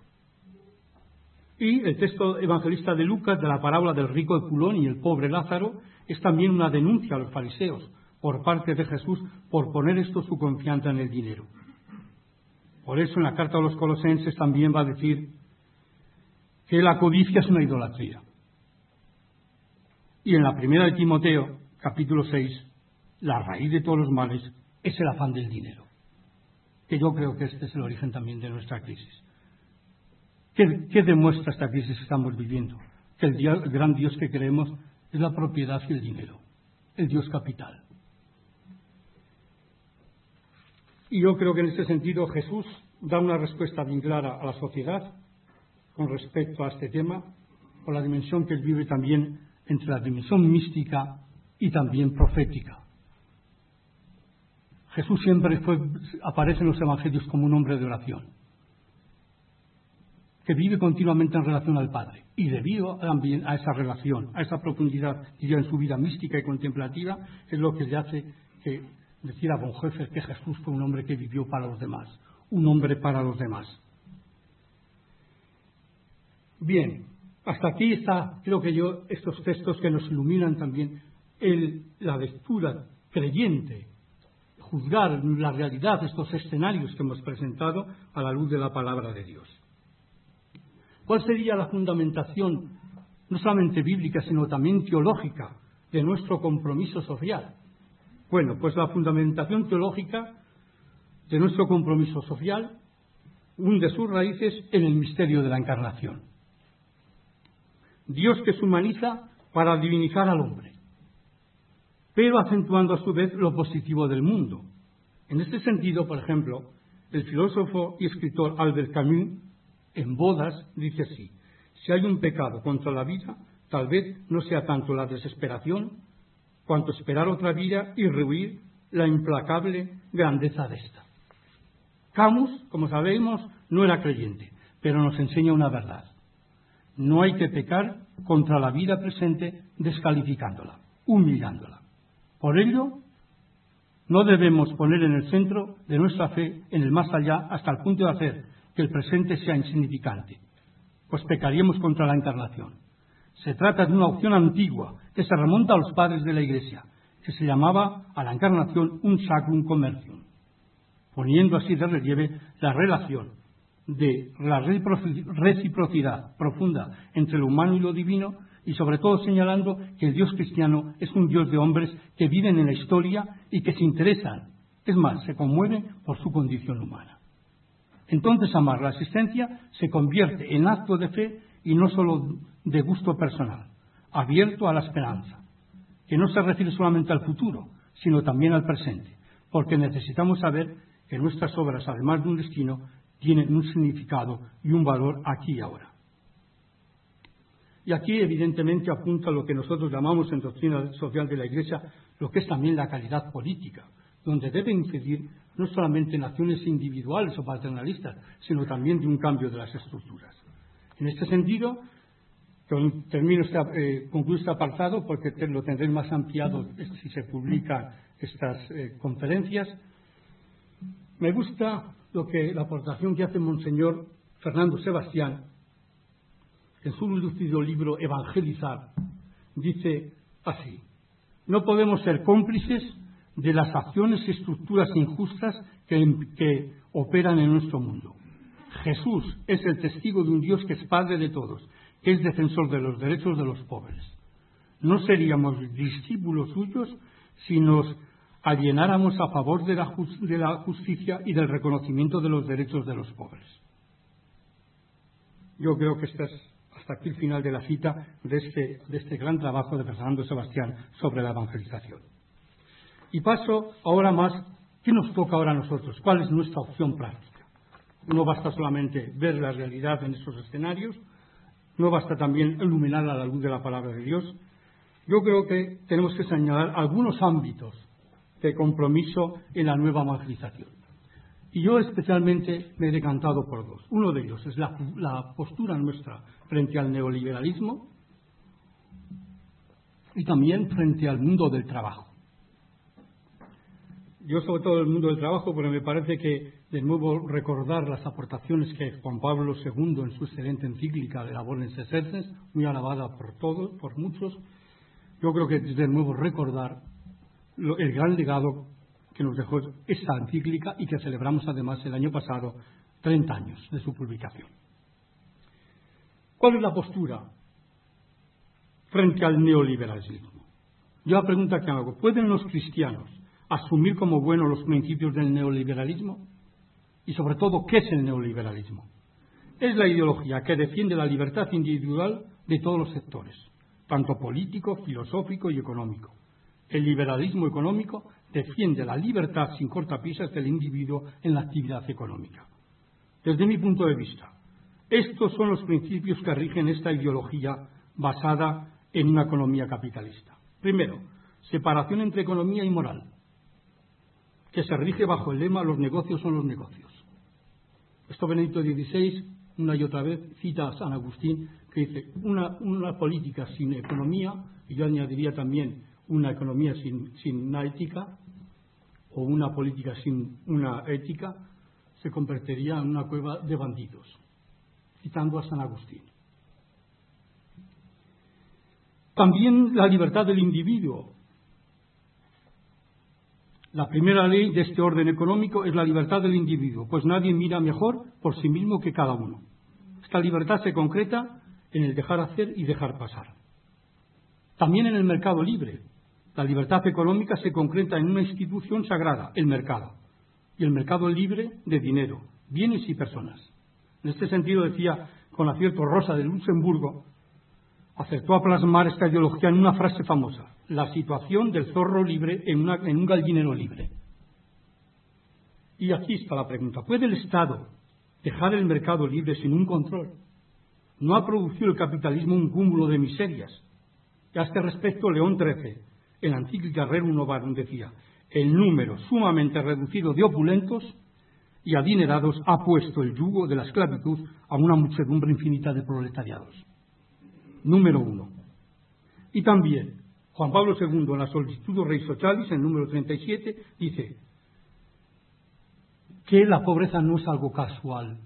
Y el texto evangelista de Lucas de la parábola del rico Epulón y el pobre Lázaro es también una denuncia a los fariseos por parte de Jesús por poner esto su confianza en el dinero. Por eso en la carta a los Colosenses también va a decir que la codicia es una idolatría. Y en la primera de Timoteo, capítulo seis, la raíz de todos los males es el afán del dinero. Que yo creo que este es el origen también de nuestra crisis. ¿Qué, qué demuestra esta crisis que estamos viviendo? Que el, Dios, el gran Dios que creemos es la propiedad y el dinero, el Dios capital. Y yo creo que en este sentido Jesús da una respuesta bien clara a la sociedad con respecto a este tema, por la dimensión que él vive también entre la dimensión mística y también profética. Jesús siempre fue, aparece en los evangelios como un hombre de oración. que vive continuamente en relación al Padre. Y debido también a esa relación, a esa profundidad y en su vida mística y contemplativa, es lo que le hace que decir a Bonhoeffer que Jesús fue un hombre que vivió para los demás, un hombre para los demás. Bien, hasta aquí está, creo que yo, estos textos que nos iluminan también el, la lectura creyente, juzgar la realidad de estos escenarios que hemos presentado a la luz de la palabra de Dios. ¿Cuál sería la fundamentación, no solamente bíblica, sino también teológica, de nuestro compromiso social? Bueno, pues la fundamentación teológica de nuestro compromiso social hunde sus raíces en el misterio de la encarnación. Dios que se humaniza para divinizar al hombre, pero acentuando a su vez lo positivo del mundo. En este sentido, por ejemplo, el filósofo y escritor Albert Camus, en Bodas, dice así: si hay un pecado contra la vida, tal vez no sea tanto la desesperación, cuanto esperar otra vida y rehuir la implacable grandeza de esta. Camus, como sabemos, no era creyente, pero nos enseña una verdad: no hay que pecar contra la vida presente descalificándola, humillándola. Por ello, no debemos poner en el centro de nuestra fe en el más allá hasta el punto de hacer que el presente sea insignificante, pues pecaríamos contra la encarnación. Se trata de una opción antigua que se remonta a los padres de la Iglesia, que se llamaba a la encarnación un sacrum commercium, poniendo así de relieve la relación de la reciprocidad profunda entre lo humano y lo divino, y sobre todo señalando que el Dios cristiano es un Dios de hombres que viven en la historia y que se interesan, es más, se conmueven por su condición humana. Entonces amar la existencia se convierte en acto de fe y no solo de gusto personal, abierto a la esperanza, que no se refiere solamente al futuro, sino también al presente, porque necesitamos saber que nuestras obras, además de un destino, tienen un significado y un valor aquí y ahora. Y aquí evidentemente apunta lo que nosotros llamamos en doctrina social de la Iglesia, lo que es también la calidad política, donde debe incidir no solamente en acciones individuales o paternalistas, sino también de un cambio de las estructuras. En este sentido, termino este, eh, concluyo este apartado porque te, lo tendré más ampliado si se publican estas eh, conferencias. Me gusta lo que la aportación que hace Monseñor Fernando Sebastián en su lucido libro Evangelizar. Dice así: no podemos ser cómplices de las acciones y estructuras injustas que, que operan en nuestro mundo. Jesús es el testigo de un Dios que es Padre de todos, que es defensor de los derechos de los pobres. No seríamos discípulos suyos si nos alienáramos a favor de la, just, de la justicia y del reconocimiento de los derechos de los pobres. Yo creo que este es hasta aquí el final de la cita de este, de este gran trabajo de Fernando Sebastián sobre la evangelización. Y paso ahora más, ¿qué nos toca ahora a nosotros? ¿Cuál es nuestra opción práctica? No basta solamente ver la realidad en estos escenarios, no basta también iluminarla a la luz de la palabra de Dios. Yo creo que tenemos que señalar algunos ámbitos de compromiso en la nueva evangelización. Y yo especialmente me he decantado por dos. Uno de ellos es la, la postura nuestra frente al neoliberalismo y también frente al mundo del trabajo. Yo sobre todo el mundo del trabajo, porque me parece que de nuevo recordar las aportaciones que Juan Pablo segundo en su excelente encíclica de Laborem Exercens, muy alabada por todos, por muchos, yo creo que de nuevo recordar lo, el gran legado que nos dejó esta encíclica y que celebramos además el año pasado treinta años de su publicación. ¿Cuál es la postura frente al neoliberalismo? Yo la pregunta que hago: ¿pueden los cristianos asumir como buenos los principios del neoliberalismo? Y sobre todo, ¿qué es el neoliberalismo? Es la ideología que defiende la libertad individual de todos los sectores, tanto político, filosófico y económico. El liberalismo económico defiende la libertad sin cortapisas del individuo en la actividad económica. Desde mi punto de vista, estos son los principios que rigen esta ideología basada en una economía capitalista. Primero, separación entre economía y moral, que se rige bajo el lema: los negocios son los negocios. Esto Benedicto dieciséis una y otra vez, cita a San Agustín, que dice, una, una política sin economía, y yo añadiría también una economía sin, sin una ética, o una política sin una ética, se convertiría en una cueva de bandidos, citando a San Agustín. También la libertad del individuo. La primera ley de este orden económico es la libertad del individuo, pues nadie mira mejor por sí mismo que cada uno. Esta libertad se concreta en el dejar hacer y dejar pasar. También en el mercado libre. La libertad económica se concreta en una institución sagrada, el mercado, y el mercado libre de dinero, bienes y personas. En este sentido decía con acierto Rosa de Luxemburgo, acertó a plasmar esta ideología en una frase famosa: la situación del zorro libre en, una, en un gallinero libre. Y aquí está la pregunta: ¿puede el Estado dejar el mercado libre sin un control? ¿No ha producido el capitalismo un cúmulo de miserias? Y a este respecto, León trece, en la encíclica Rerum Novarum, decía: el número sumamente reducido de opulentos y adinerados ha puesto el yugo de la esclavitud a una muchedumbre infinita de proletariados. Número uno. Y también Juan Pablo segundo, en la Sollicitudo Rei Socialis, en número treinta y siete, dice que la pobreza no es algo casual,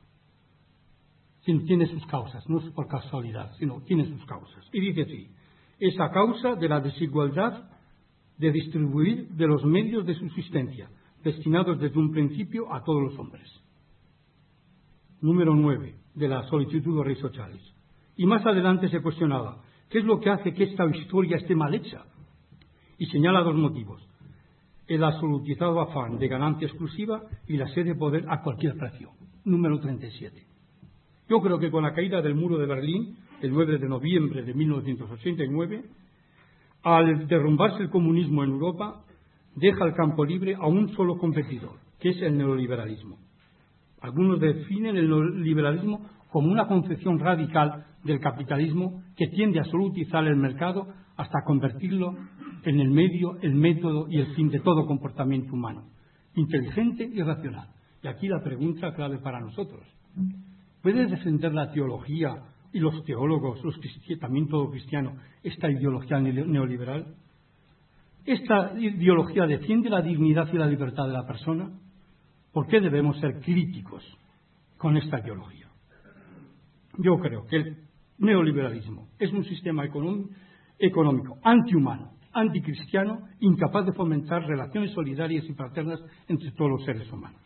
sino tiene sus causas, no es por casualidad, sino tiene sus causas. Y dice así: es a causa de la desigualdad de distribuir de los medios de subsistencia, destinados desde un principio a todos los hombres. Número nueve, de la Sollicitudo Rei Socialis. Y más adelante se cuestionaba: ¿qué es lo que hace que esta historia esté mal hecha? Y señala dos motivos: el absolutizado afán de ganancia exclusiva y la sed de poder a cualquier precio. Número treinta y siete. Yo creo que con la caída del muro de Berlín, el nueve de noviembre de mil novecientos ochenta y nueve, al derrumbarse el comunismo en Europa, deja el campo libre a un solo competidor, que es el neoliberalismo. Algunos definen el neoliberalismo como una concepción radical del capitalismo que tiende a absolutizar el mercado hasta convertirlo en el medio, el método y el fin de todo comportamiento humano, inteligente y racional. Y aquí la pregunta clave para nosotros: ¿puede defender la teología y los teólogos, los también todo cristiano, esta ideología neoliberal? ¿Esta ideología defiende la dignidad y la libertad de la persona? ¿Por qué debemos ser críticos con esta ideología? Yo creo que el neoliberalismo es un sistema económico antihumano, anticristiano, incapaz de fomentar relaciones solidarias y fraternas entre todos los seres humanos.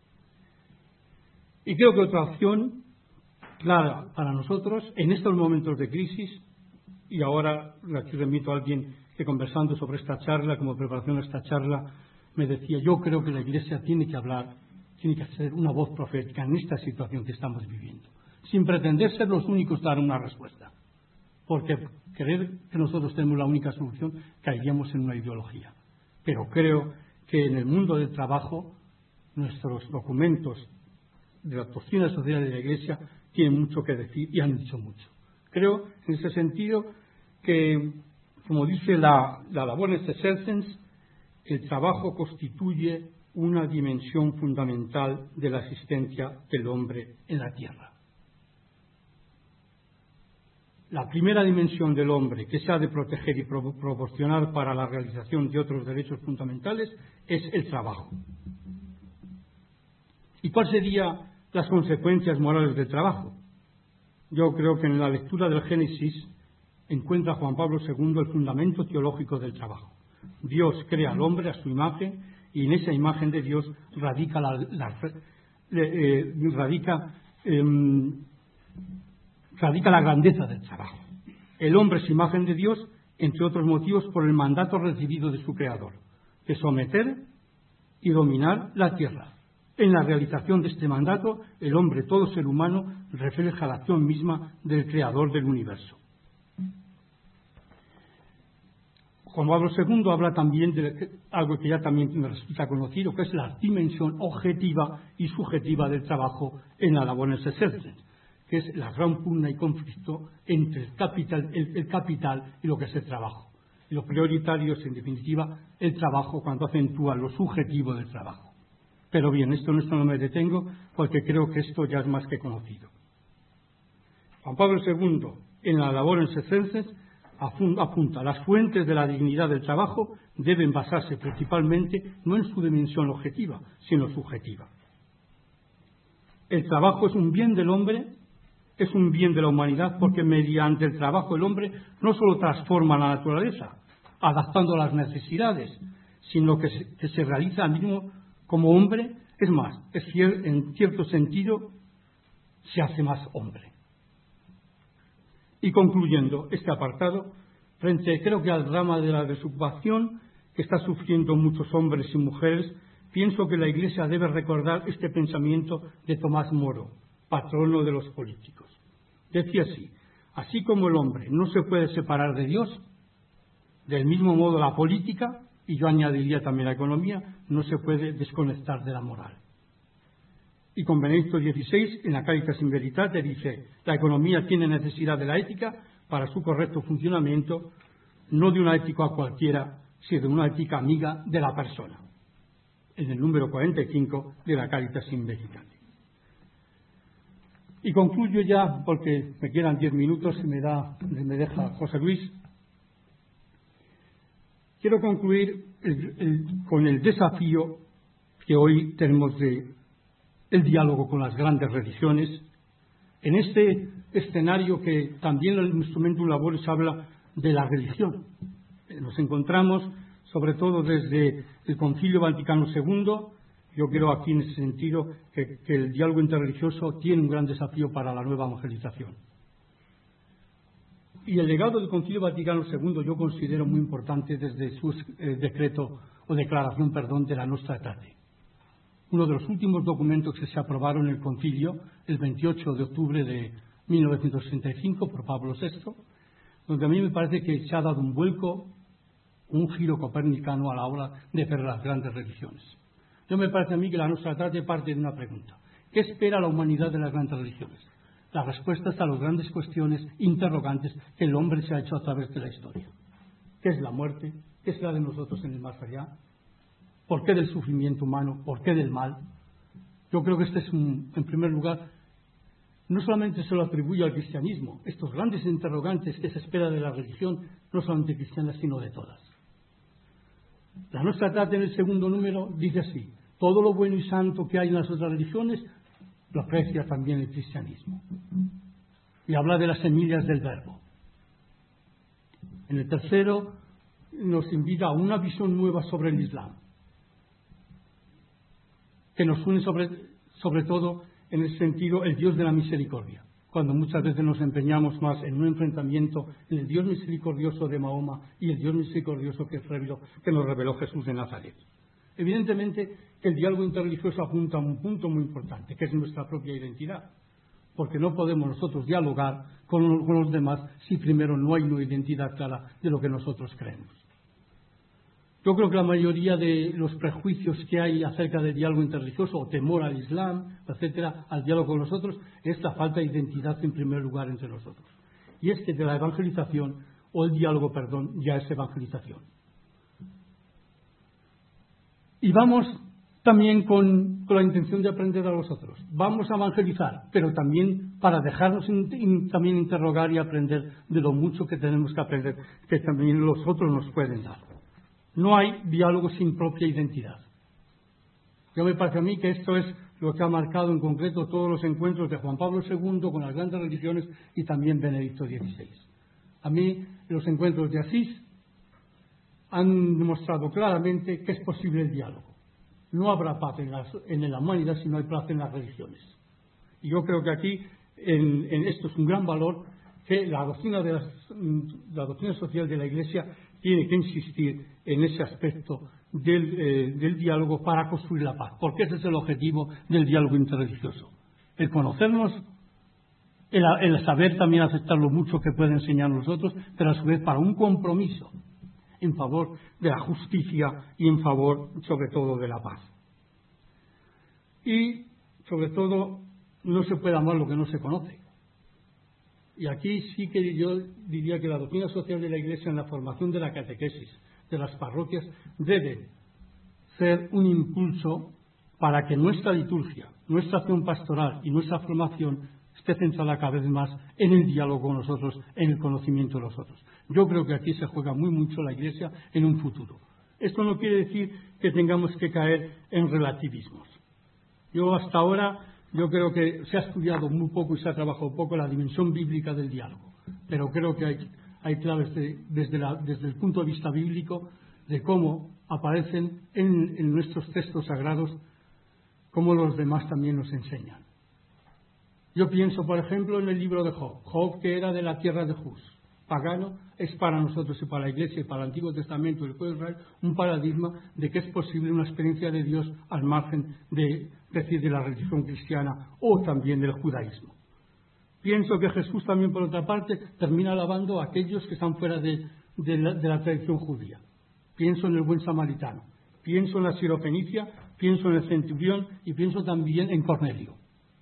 Y creo que otra opción clara para nosotros en estos momentos de crisis, y ahora aquí remito a alguien que conversando sobre esta charla, como preparación a esta charla, me decía: yo creo que la Iglesia tiene que hablar, tiene que ser una voz profética en esta situación que estamos viviendo, sin pretender ser los únicos a dar una respuesta, porque creer que nosotros tenemos la única solución, caeríamos en una ideología. Pero creo que en el mundo del trabajo nuestros documentos de la doctrina social de la Iglesia tienen mucho que decir y han dicho mucho. Creo en ese sentido que, como dice la, la Labones Exercens, el trabajo constituye una dimensión fundamental de la existencia del hombre en la tierra. La primera dimensión del hombre que se ha de proteger y pro- proporcionar para la realización de otros derechos fundamentales es el trabajo. ¿Y cuáles serían las consecuencias morales del trabajo? Yo creo que en la lectura del Génesis encuentra Juan Pablo segundo el fundamento teológico del trabajo. Dios crea al hombre a su imagen y en esa imagen de Dios radica la, la, eh, radica, eh, radica la grandeza del trabajo. El hombre es imagen de Dios, entre otros motivos, por el mandato recibido de su Creador, de someter y dominar la tierra. En la realización de este mandato, el hombre, todo ser humano, refleja la acción misma del Creador del universo. Juan Pablo segundo habla también de algo que ya también me resulta conocido, que es la dimensión objetiva y subjetiva del trabajo en la Labones Exercens, que es la gran pugna y conflicto entre el capital, el, el capital y lo que es el trabajo. Y lo prioritario es, en definitiva, el trabajo cuando acentúa lo subjetivo del trabajo. Pero bien, esto, en esto no me detengo porque creo que esto ya es más que conocido. Juan Pablo segundo, en la labor en Secenses, apunta: las fuentes de la dignidad del trabajo deben basarse principalmente no en su dimensión objetiva, sino subjetiva. El trabajo es un bien del hombre, es un bien de la humanidad, porque mediante el trabajo el hombre no solo transforma la naturaleza, adaptando a las necesidades, sino que se, que se realiza al mismo como hombre. Es más, es cier, en cierto sentido, se hace más hombre. Y concluyendo este apartado, frente creo que al drama de la desocupación que está sufriendo muchos hombres y mujeres, pienso que la Iglesia debe recordar este pensamiento de Tomás Moro, patrono de los políticos. Decía así: así como el hombre no se puede separar de Dios, del mismo modo la política, y yo añadiría también la economía, no se puede desconectar de la moral. Y con Benedicto dieciséis, en la Caritas in Veritate, dice: la economía tiene necesidad de la ética para su correcto funcionamiento, no de una ética cualquiera, sino de una ética amiga de la persona. En el número cuarenta y cinco de la Caritas in Veritate. Y concluyo ya, porque me quedan diez minutos y me, da, me deja José Luis. Quiero concluir el, el, con el desafío que hoy tenemos de el diálogo con las grandes religiones, en este escenario que también el Instrumentum Laboris habla de la religión. Nos encontramos, sobre todo desde el Concilio Vaticano segundo, yo creo aquí en ese sentido que, que el diálogo interreligioso tiene un gran desafío para la nueva evangelización. Y el legado del Concilio Vaticano segundo yo considero muy importante desde su eh, decreto o declaración, perdón, de la Nostra Aetate. Uno de los últimos documentos que se aprobaron en el concilio, el veintiocho de octubre de mil novecientos sesenta y cinco por Pablo sexto, donde a mí me parece que se ha dado un vuelco, un giro copernicano a la hora de ver las grandes religiones. Yo me parece a mí que la Nostra Aetate parte de una pregunta: ¿qué espera la humanidad de las grandes religiones? Las respuestas a las grandes cuestiones interrogantes que el hombre se ha hecho a través de la historia. ¿Qué es la muerte? ¿Qué es la de nosotros en el más allá? ¿Por qué del sufrimiento humano? ¿Por qué del mal? Yo creo que este es, un, en primer lugar, no solamente se lo atribuye al cristianismo, estos grandes interrogantes que se espera de la religión, no solamente cristiana, sino de todas. La Nostra Aetate en el segundo número dice así: todo lo bueno y santo que hay en las otras religiones lo aprecia también el cristianismo. Y habla de las semillas del verbo. En el tercero nos invita a una visión nueva sobre el Islam, que nos une sobre, sobre todo en el sentido el Dios de la misericordia, cuando muchas veces nos empeñamos más en un enfrentamiento en el Dios misericordioso de Mahoma y el Dios misericordioso que, reveló, que nos reveló Jesús de Nazaret. Evidentemente que el diálogo interreligioso apunta a un punto muy importante, que es nuestra propia identidad, porque no podemos nosotros dialogar con, con los demás si primero no hay una identidad clara de lo que nosotros creemos. Yo creo que la mayoría de los prejuicios que hay acerca del diálogo interreligioso, o temor al Islam, etcétera, al diálogo con nosotros, es la falta de identidad en primer lugar entre nosotros. Y es que de la evangelización, o el diálogo, perdón, ya es evangelización. Y vamos también con, con la intención de aprender a los otros. Vamos a evangelizar, pero también para dejarnos in, in, también interrogar y aprender de lo mucho que tenemos que aprender, que también los otros nos pueden dar. No hay diálogo sin propia identidad. Yo me parece a mí que esto es lo que ha marcado en concreto todos los encuentros de Juan Pablo segundo con las grandes religiones y también Benedicto dieciséis. A mí los encuentros de Asís han demostrado claramente que es posible el diálogo. No habrá paz en, las, en la humanidad si no hay paz en las religiones. Y yo creo que aquí en, en esto es un gran valor que la doctrina, de las, la doctrina social de la Iglesia tiene que insistir en ese aspecto del, eh, del diálogo para construir la paz, porque ese es el objetivo del diálogo interreligioso. El conocernos, el, el saber también aceptar lo mucho que puede enseñar nosotros, pero a su vez para un compromiso en favor de la justicia y en favor, sobre todo, de la paz. Y, sobre todo, no se puede amar lo que no se conoce. Y aquí sí que yo diría que la doctrina social de la Iglesia en la formación de la catequesis, de las parroquias, debe ser un impulso para que nuestra liturgia, nuestra acción pastoral y nuestra formación esté centrada cada vez más en el diálogo con nosotros, en el conocimiento de los otros. Yo creo que aquí se juega muy mucho la Iglesia en un futuro. Esto no quiere decir que tengamos que caer en relativismos. Yo hasta ahora, yo creo que se ha estudiado muy poco y se ha trabajado poco la dimensión bíblica del diálogo, pero creo que hay, hay claves de, desde, la, desde el punto de vista bíblico de cómo aparecen en, en nuestros textos sagrados, como los demás también nos enseñan. Yo pienso, por ejemplo, en el libro de Job. Job, que era de la tierra de Juz, pagano, es para nosotros y para la Iglesia y para el Antiguo Testamento y el pueblo de Israel un paradigma de que es posible una experiencia de Dios al margen de, decir, de la religión cristiana o también del judaísmo. Pienso que Jesús también, por otra parte, termina alabando a aquellos que están fuera de, de, la, de la tradición judía. Pienso en el buen samaritano, pienso en la sirofenicia, pienso en el centurión y pienso también en Cornelio.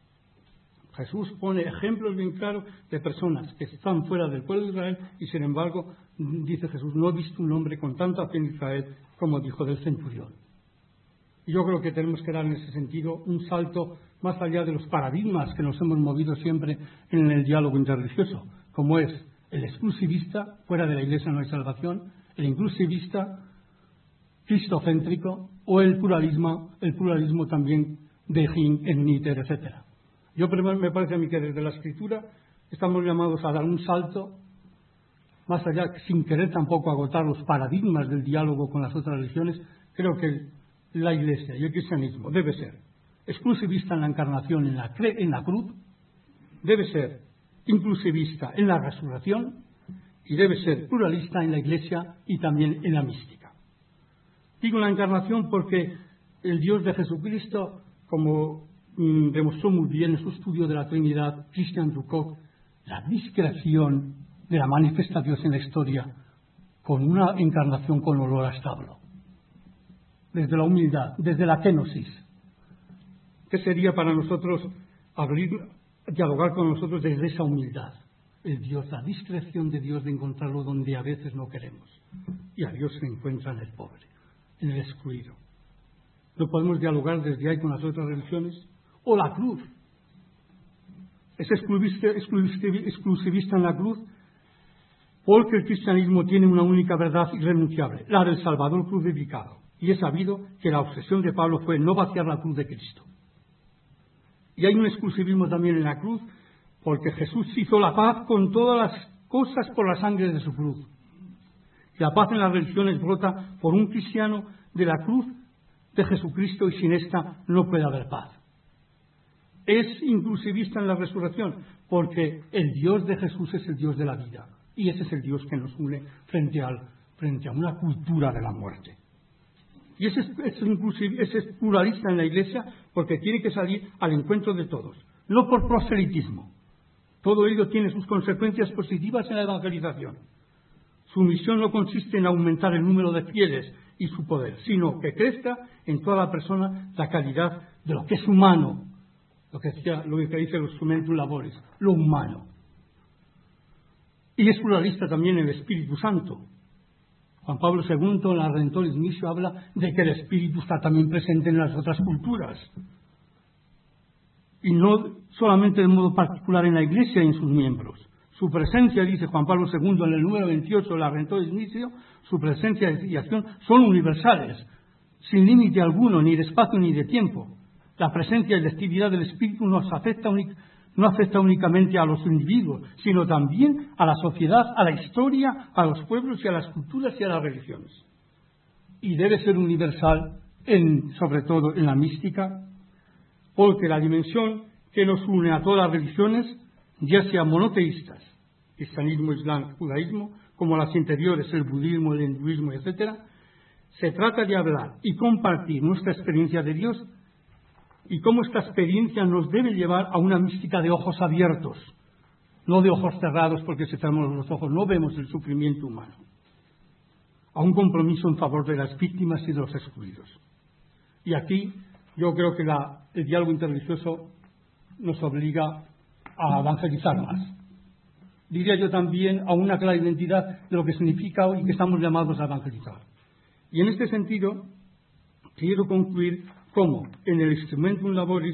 Jesús pone ejemplos bien claros de personas que están fuera del pueblo de Israel y, sin embargo, dice Jesús, no he visto un hombre con tanta fe en Israel como dijo del centurión. Y yo creo que tenemos que dar en ese sentido un salto más allá de los paradigmas que nos hemos movido siempre en el diálogo interreligioso, como es el exclusivista, fuera de la Iglesia no hay salvación, el inclusivista, cristocéntrico, o el pluralismo, el pluralismo también de Hin, en Níter, etcétera. Yo me parece a mí que desde la Escritura estamos llamados a dar un salto más allá, sin querer tampoco agotar los paradigmas del diálogo con las otras religiones. Creo que la Iglesia y el cristianismo debe ser exclusivista en la encarnación, en la, en la cruz, debe ser inclusivista en la resurrección y debe ser pluralista en la Iglesia y también en la mística. Digo la encarnación porque el Dios de Jesucristo, como mm, demostró muy bien en su estudio de la Trinidad Christian Druckhoff, la discreción de la manifiesta Dios en la historia con una encarnación con olor a establo. Desde la humildad, desde la kenosis. ¿Qué sería para nosotros abrir, dialogar con nosotros desde esa humildad? El Dios, la discreción de Dios de encontrarlo donde a veces no queremos. Y a Dios se encuentra en el pobre, en el excluido. ¿No podemos dialogar desde ahí con las otras religiones? O la cruz. Es exclusivista, exclusivista en la cruz porque el cristianismo tiene una única verdad irrenunciable, la del Salvador crucificado. Y es sabido que la obsesión de Pablo fue no vaciar la cruz de Cristo. Y hay un exclusivismo también en la cruz, porque Jesús hizo la paz con todas las cosas por la sangre de su cruz. Y la paz en las religiones brota por un cristiano de la cruz de Jesucristo, y sin esta no puede haber paz. Es inclusivista en la resurrección, porque el Dios de Jesús es el Dios de la vida, y ese es el Dios que nos une frente, al, frente a una cultura de la muerte. Y ese es, es, ese es pluralista en la Iglesia porque tiene que salir al encuentro de todos, no por proselitismo. Todo ello tiene sus consecuencias positivas en la evangelización. Su misión no consiste en aumentar el número de fieles y su poder, sino que crezca en toda la persona la calidad de lo que es humano, lo que, decía, lo que dice los Sumentum Laboris, lo humano. Y es pluralista también el Espíritu Santo. Juan Pablo segundo, en la Redentoris Missio, habla de que el Espíritu está también presente en las otras culturas. Y no solamente de modo particular en la Iglesia y en sus miembros. Su presencia, dice Juan Pablo segundo en el número veintiocho de la Redentoris Missio, su presencia y acción son universales, sin límite alguno, ni de espacio ni de tiempo. La presencia y la actividad del Espíritu nos afecta únicamente. No afecta únicamente a los individuos, sino también a la sociedad, a la historia, a los pueblos y a las culturas y a las religiones. Y debe ser universal, en, sobre todo en la mística, porque la dimensión que nos une a todas las religiones, ya sea monoteístas, cristianismo, islam, judaísmo, como las interiores, el budismo, el hinduismo, etcétera, se trata de hablar y compartir nuestra experiencia de Dios y cómo esta experiencia nos debe llevar a una mística de ojos abiertos, no de ojos cerrados, porque si cerramos los ojos no vemos el sufrimiento humano, a un compromiso en favor de las víctimas y de los excluidos. Y aquí yo creo que la, el diálogo interreligioso nos obliga a evangelizar más. Diría yo también a una clara identidad de lo que significa y que estamos llamados a evangelizar. Y en este sentido quiero concluir como en el Instrumentum Laboris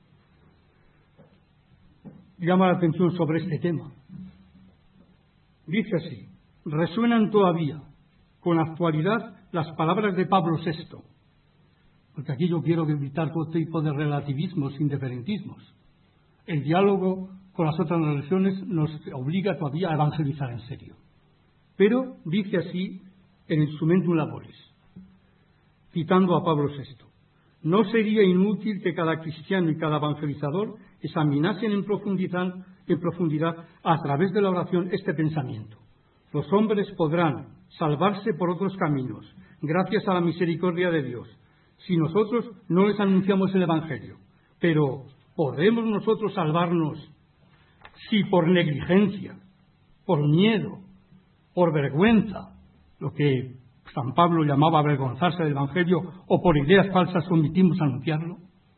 llama la atención sobre este tema. Dice así: resuenan todavía con actualidad las palabras de Pablo sexto, porque aquí yo quiero evitar todo tipo de relativismos, indiferentismos. El diálogo con las otras religiones nos obliga todavía a evangelizar en serio. Pero dice así en Instrumentum Laboris, citando a Pablo sexto: no sería inútil que cada cristiano y cada evangelizador examinasen en profundidad, en profundidad a través de la oración este pensamiento. Los hombres podrán salvarse por otros caminos, gracias a la misericordia de Dios, si nosotros no les anunciamos el Evangelio. Pero ¿podemos nosotros salvarnos si por negligencia, por miedo, por vergüenza, lo que San Pablo llamaba avergonzarse del Evangelio, o por ideas falsas omitimos anunciarlo?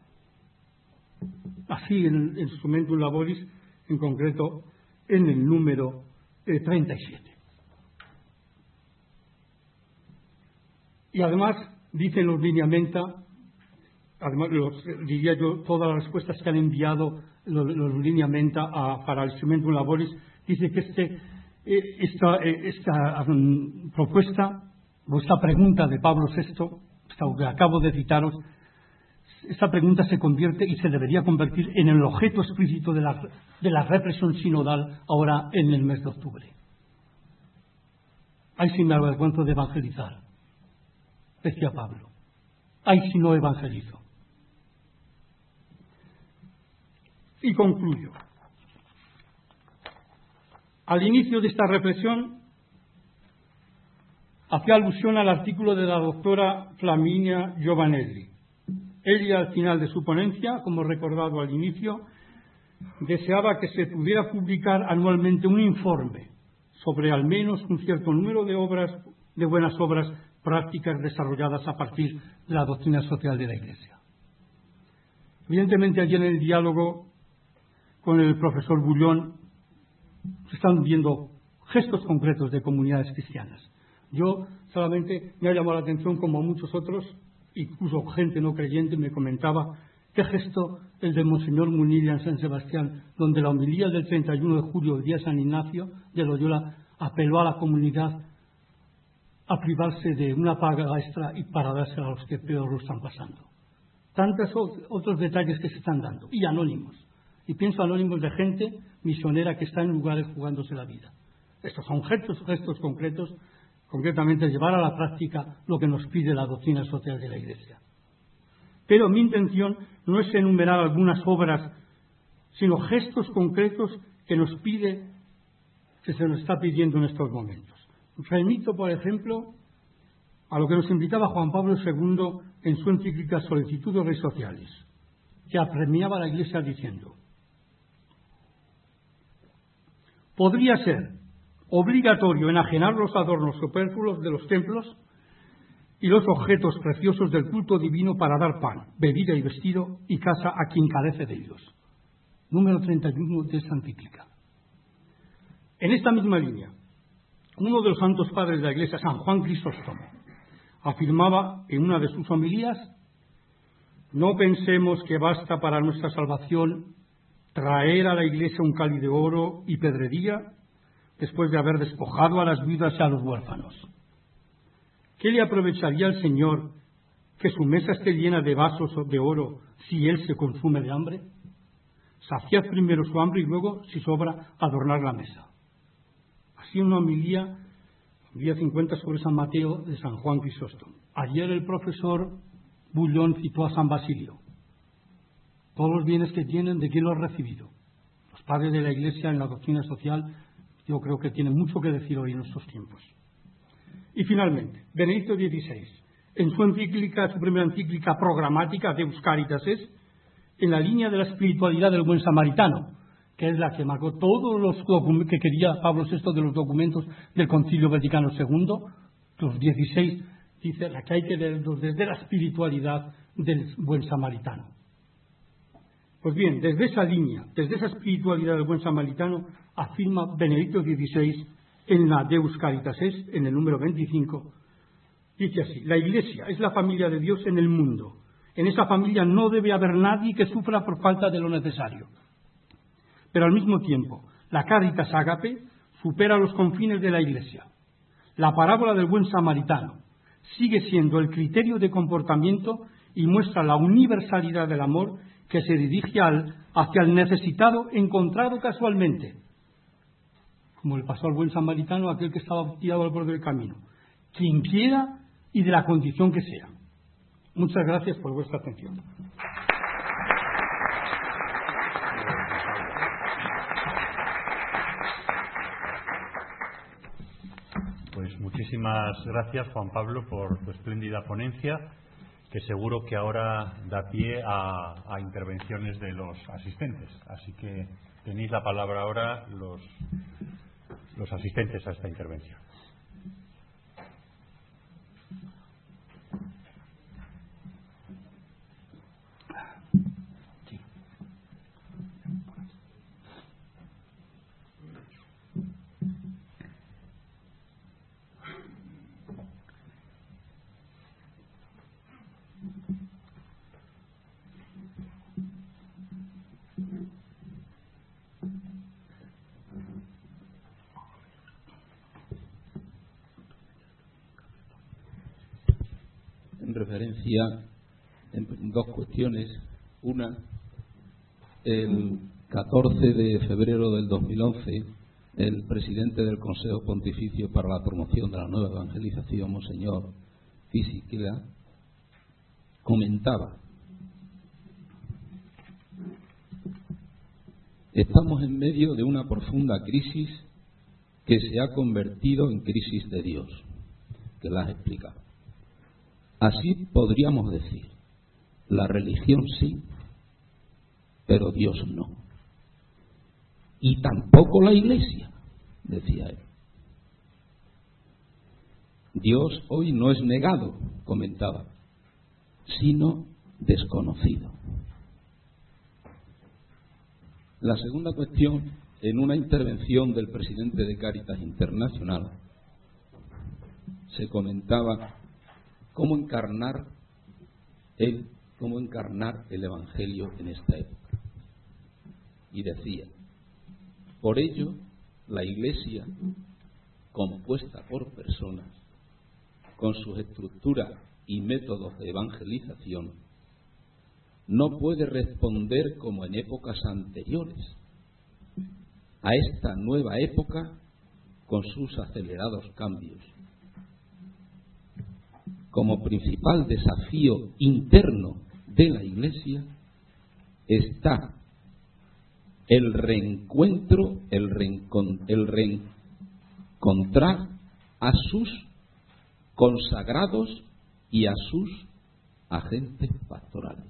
Así en el Instrumentum Laboris, en concreto en el número eh, treinta y siete. Y además, dicen los lineamenta, además los, diría yo, todas las respuestas que han enviado los, los lineamenta a, para el Instrumentum Laboris, dice que este, eh, esta, eh, esta um, propuesta, o esta pregunta de Pablo sexto, esta que acabo de citaros, esta pregunta se convierte y se debería convertir en el objeto explícito de la, de la represión sinodal ahora en el mes de octubre. Ay, si me avergüenzo de evangelizar, decía Pablo. Ay, si no evangelizo. Y concluyo. Al inicio de esta reflexión hacía alusión al artículo de la doctora Flaminia Giovanelli. Ella, al final de su ponencia, como he recordado al inicio, deseaba que se pudiera publicar anualmente un informe sobre al menos un cierto número de obras, de buenas obras prácticas desarrolladas a partir de la doctrina social de la Iglesia. Evidentemente, allí en el diálogo con el profesor Bullón se están viendo gestos concretos de comunidades cristianas. Yo solamente me ha llamado la atención, como muchos otros, incluso gente no creyente me comentaba, qué gesto el de Monseñor Munilla en San Sebastián, donde la homilía del treinta y uno de julio, el día de San Ignacio de Loyola, apeló a la comunidad a privarse de una paga extra y para dársela a los que peor lo están pasando. Tantos otros detalles que se están dando, y anónimos. Y pienso anónimos de gente misionera que está en lugares jugándose la vida. Estos son gestos, gestos concretos, concretamente llevar a la práctica lo que nos pide la doctrina social de la Iglesia. Pero mi intención no es enumerar algunas obras, sino gestos concretos que nos pide, que se nos está pidiendo en estos momentos. Remito, por ejemplo, a lo que nos invitaba Juan Pablo segundo en su encíclica Solicitudes Rei Sociales, que apremiaba a la Iglesia diciendo: podría ser obligatorio enajenar los adornos superfluos de los templos y los objetos preciosos del culto divino para dar pan, bebida y vestido y casa a quien carece de ellos. Número treinta y uno de esta encíclica. En esta misma línea, uno de los santos padres de la Iglesia, San Juan Crisóstomo, afirmaba en una de sus homilías: no pensemos que basta para nuestra salvación traer a la Iglesia un cáliz de oro y pedrería después de haber despojado a las viudas y a los huérfanos. ¿Qué le aprovecharía al Señor que su mesa esté llena de vasos de oro si Él se consume de hambre? Saciad primero su hambre y luego, si sobra, adornar la mesa. Así una homilía, día cincuenta sobre San Mateo de San Juan Crisóstomo. Ayer el profesor Bullón citó a San Basilio. Todos los bienes que tienen, ¿de quién los ha recibido? Los padres de la Iglesia en la doctrina social, yo creo que tienen mucho que decir hoy en estos tiempos. Y finalmente, Benedicto dieciséis, en su encíclica, su primera encíclica programática Deus Caritas es, en la línea de la espiritualidad del buen samaritano, que es la que marcó todos los documentos que quería Pablo sexto de los documentos del Concilio Vaticano segundo, los dieciséis, dice la que hay que leerlos desde la espiritualidad del buen samaritano. Pues bien, desde esa línea, desde esa espiritualidad del buen samaritano, afirma Benedicto dieciséis en la Deus Caritas es, en el número veinticinco, dice así: la Iglesia es la familia de Dios en el mundo En esa familia no debe haber nadie que sufra por falta de lo necesario. Pero al mismo tiempo, la Cáritas Ágape supera los confines de la Iglesia. La parábola del buen samaritano sigue siendo el criterio de comportamiento y muestra la universalidad del amor que se dirige al, hacia el necesitado encontrado casualmente. Como le pasó al buen samaritano, aquel que estaba tirado al borde del camino. Quien quiera y de la condición que sea. Muchas gracias por vuestra atención. Pues muchísimas gracias, Juan Pablo, por tu espléndida ponencia, que seguro que ahora da pie a, a intervenciones de los asistentes. Así que tenéis la palabra ahora los, los asistentes a esta intervención. En referencia en dos cuestiones. Una, el catorce de febrero del dos mil once, el presidente del Consejo Pontificio para la Promoción de la Nueva Evangelización, Monseñor Fisichella, comentaba: estamos en medio de una profunda crisis que se ha convertido en crisis de Dios, que la has explicado. Así podríamos decir, la religión sí, pero Dios no. Y tampoco la Iglesia, decía él. Dios hoy no es negado, comentaba, sino desconocido. La segunda cuestión, en una intervención del presidente de Cáritas Internacional, se comentaba cómo encarnar él, cómo encarnar el Evangelio en esta época. Y decía: por ello, la Iglesia, compuesta por personas, con sus estructuras y métodos de evangelización, no puede responder como en épocas anteriores a esta nueva época con sus acelerados cambios. Como principal desafío interno de la Iglesia está el reencuentro, el, reencon, el reencontrar a sus consagrados y a sus agentes pastorales.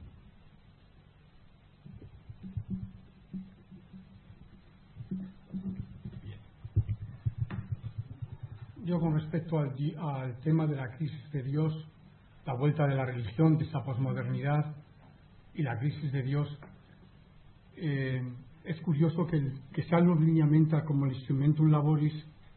Yo, con respecto al, al tema de la crisis de Dios, la vuelta de la religión, de esa posmodernidad y la crisis de Dios, eh, es curioso que, el, que Salus Lineamenta, como el Instrumentum Laboris,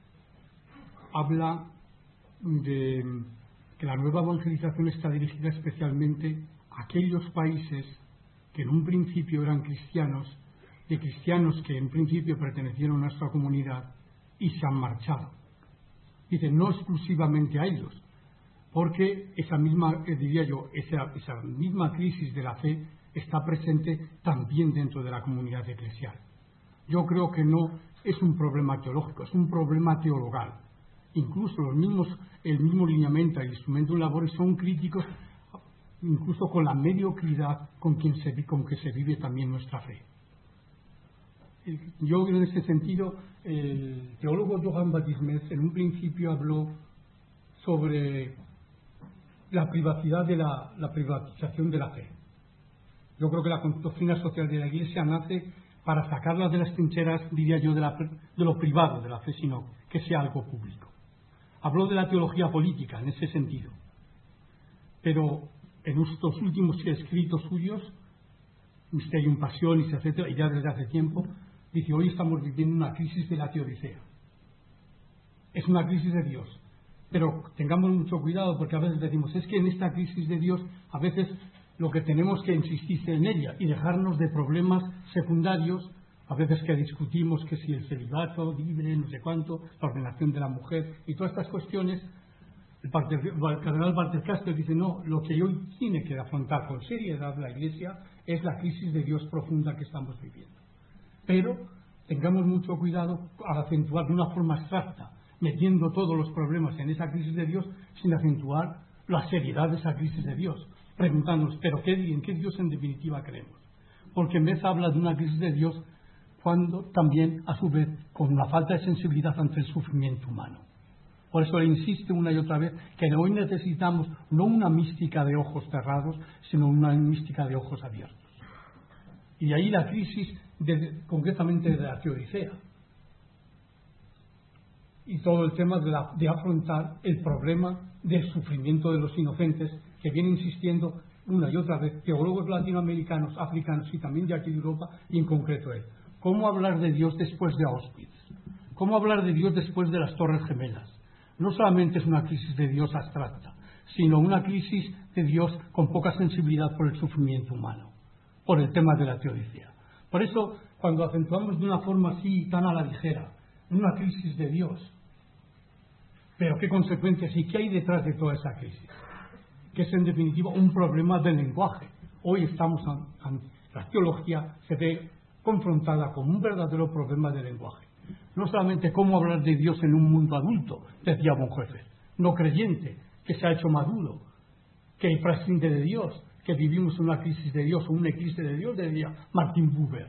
habla de que la nueva evangelización está dirigida especialmente a aquellos países que en un principio eran cristianos, de cristianos que en principio pertenecieron a nuestra comunidad y se han marchado. Dice, no exclusivamente a ellos, porque esa misma, eh, diría yo, esa, esa misma crisis de la fe está presente también dentro de la comunidad eclesial. Yo creo que no es un problema teológico, es un problema teologal. Incluso los mismos, el mismo lineamiento y el Instrumentum Laboris son críticos, incluso con la mediocridad con, quien se, con que se vive también nuestra fe. Yo, en ese sentido, el teólogo Johann Baptist Metz en un principio habló sobre la privacidad de la, la privatización de la fe. Yo creo que la doctrina social de la Iglesia nace para sacarla de las trincheras, diría yo, de, la, de lo privado de la fe, sino que sea algo público. Habló de la teología política en ese sentido, pero en estos últimos escritos suyos, Mysterium Passionis, etcétera, y ya desde hace tiempo, dice: hoy estamos viviendo una crisis de la teodicea. Es una crisis de Dios. Pero tengamos mucho cuidado, porque a veces decimos, es que en esta crisis de Dios a veces lo que tenemos que insistir en ella y dejarnos de problemas secundarios, a veces que discutimos que si el celibato, libre, no sé cuánto, la ordenación de la mujer y todas estas cuestiones. El, parte, el cardenal Walter Castro dice, no, lo que hoy tiene que afrontar con seriedad la Iglesia es la crisis de Dios profunda que estamos viviendo. Pero tengamos mucho cuidado al acentuar de una forma abstracta, metiendo todos los problemas en esa crisis de Dios, sin acentuar la seriedad de esa crisis de Dios, preguntándonos, ¿pero qué, en qué Dios en definitiva creemos? Porque en vez habla de una crisis de Dios cuando también, a su vez, con una falta de sensibilidad ante el sufrimiento humano. Por eso le insiste una y otra vez que hoy necesitamos no una mística de ojos cerrados, sino una mística de ojos abiertos. Y de ahí la crisis, de, concretamente de la teodicea. Y todo el tema de, la, de afrontar el problema del sufrimiento de los inocentes, que viene insistiendo una y otra vez teólogos latinoamericanos, africanos y también de aquí de Europa, y en concreto él. ¿Cómo hablar de Dios después de Auschwitz? ¿Cómo hablar de Dios después de las Torres Gemelas? No solamente es una crisis de Dios abstracta, sino una crisis de Dios con poca sensibilidad por el sufrimiento humano, por el tema de la teodicea. Por eso, cuando acentuamos de una forma así, tan a la ligera, una crisis de Dios, pero qué consecuencias y qué hay detrás de toda esa crisis, que es en definitiva un problema del lenguaje. Hoy estamos, en la teología se ve confrontada con un verdadero problema de lenguaje. No solamente cómo hablar de Dios en un mundo adulto, decía Bonhoeffer, no creyente, que se ha hecho maduro, que prescinde de Dios, que vivimos una crisis de Dios o un eclipse de Dios, decía Martin Buber,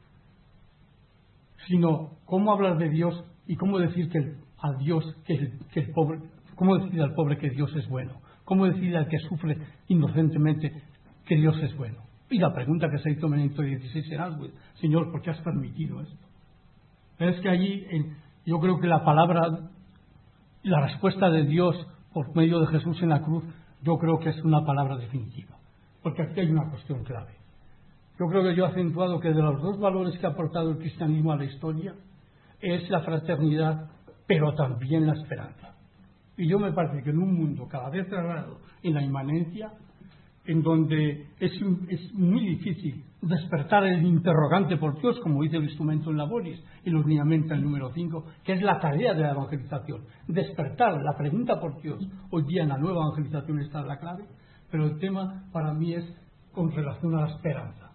sino cómo hablar de Dios y cómo decir que el, al Dios que el, que el pobre, cómo decir al pobre que Dios es bueno, cómo decir al que sufre inocentemente que Dios es bueno. Y la pregunta que se hizo Benedicto dieciséis en Auschwitz, Señor, ¿por qué has permitido esto? Pero es que allí, en, yo creo que la palabra, la respuesta de Dios por medio de Jesús en la cruz, yo creo que es una palabra definitiva. Porque aquí hay una cuestión clave. Yo creo que yo he acentuado que de los dos valores que ha aportado el cristianismo a la historia es la fraternidad, pero también la esperanza. Y yo me parece que en un mundo cada vez cerrado en la inmanencia, en donde es, es muy difícil despertar el interrogante por Dios, como dice el instrumento en Laboris y los lineamientos el número cinco, que es la tarea de la evangelización, despertar la pregunta por Dios. Hoy día en la nueva evangelización está la clave, pero el tema para mí es con relación a la esperanza.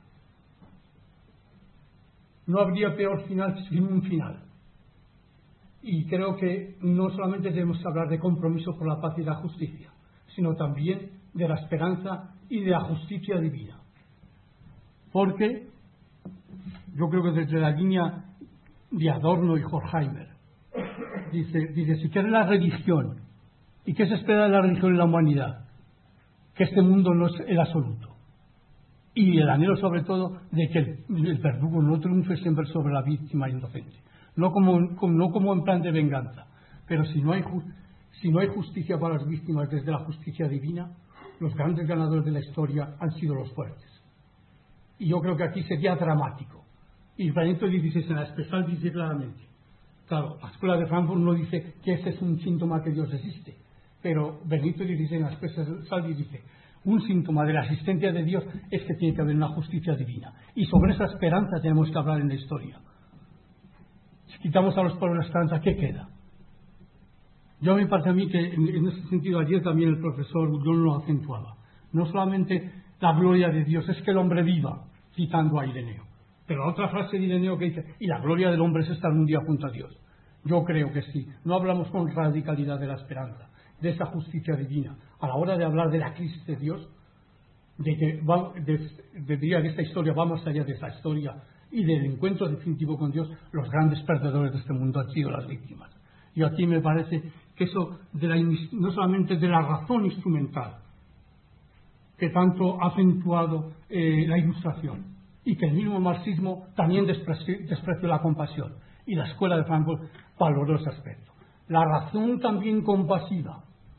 No habría peor final sin un final. Y creo que no solamente debemos hablar de compromiso por la paz y la justicia, sino también de la esperanza y de la justicia divina. Porque yo creo que desde la línea de Adorno y Horkheimer dice, dice si quiere la religión, ¿y qué se espera de la religión en la humanidad? Que este mundo no es el absoluto. Y el anhelo sobre todo de que el, el verdugo no triunfe siempre sobre la víctima inocente. No como, como, no como en plan de venganza, pero si no hay si no hay justicia para las víctimas desde la justicia divina, los grandes ganadores de la historia han sido los fuertes. Y yo creo que aquí sería dramático. Y Benedicto dieciséis en la especial dice claramente, claro, la escuela de Frankfurt no dice que ese es un síntoma que Dios existe, pero Benedicto dieciséis en la especial dice, un síntoma de la existencia de Dios es que tiene que haber una justicia divina. Y sobre esa esperanza tenemos que hablar en la historia. Si quitamos a los pueblos la esperanza, ¿qué queda? Yo me parece a mí que en, en ese sentido ayer también el profesor Gullón lo acentuaba. No solamente la gloria de Dios es que el hombre viva, citando a Ireneo, pero la otra frase de Ireneo que dice, y la gloria del hombre es estar un día junto a Dios. Yo creo que sí. No hablamos con radicalidad de la esperanza, de esa justicia divina. A la hora de hablar de la crisis de Dios, de que va, de, de, de, de esta historia va más allá de esta historia y del encuentro definitivo con Dios, los grandes perdedores de este mundo han sido las víctimas. Y aquí me parece que eso de la, no solamente de la razón instrumental que tanto ha acentuado eh, la Ilustración, y que el mismo marxismo también despreció, despreció la compasión, y la escuela de Frankfurt valoró ese aspecto. La razón también compasiva,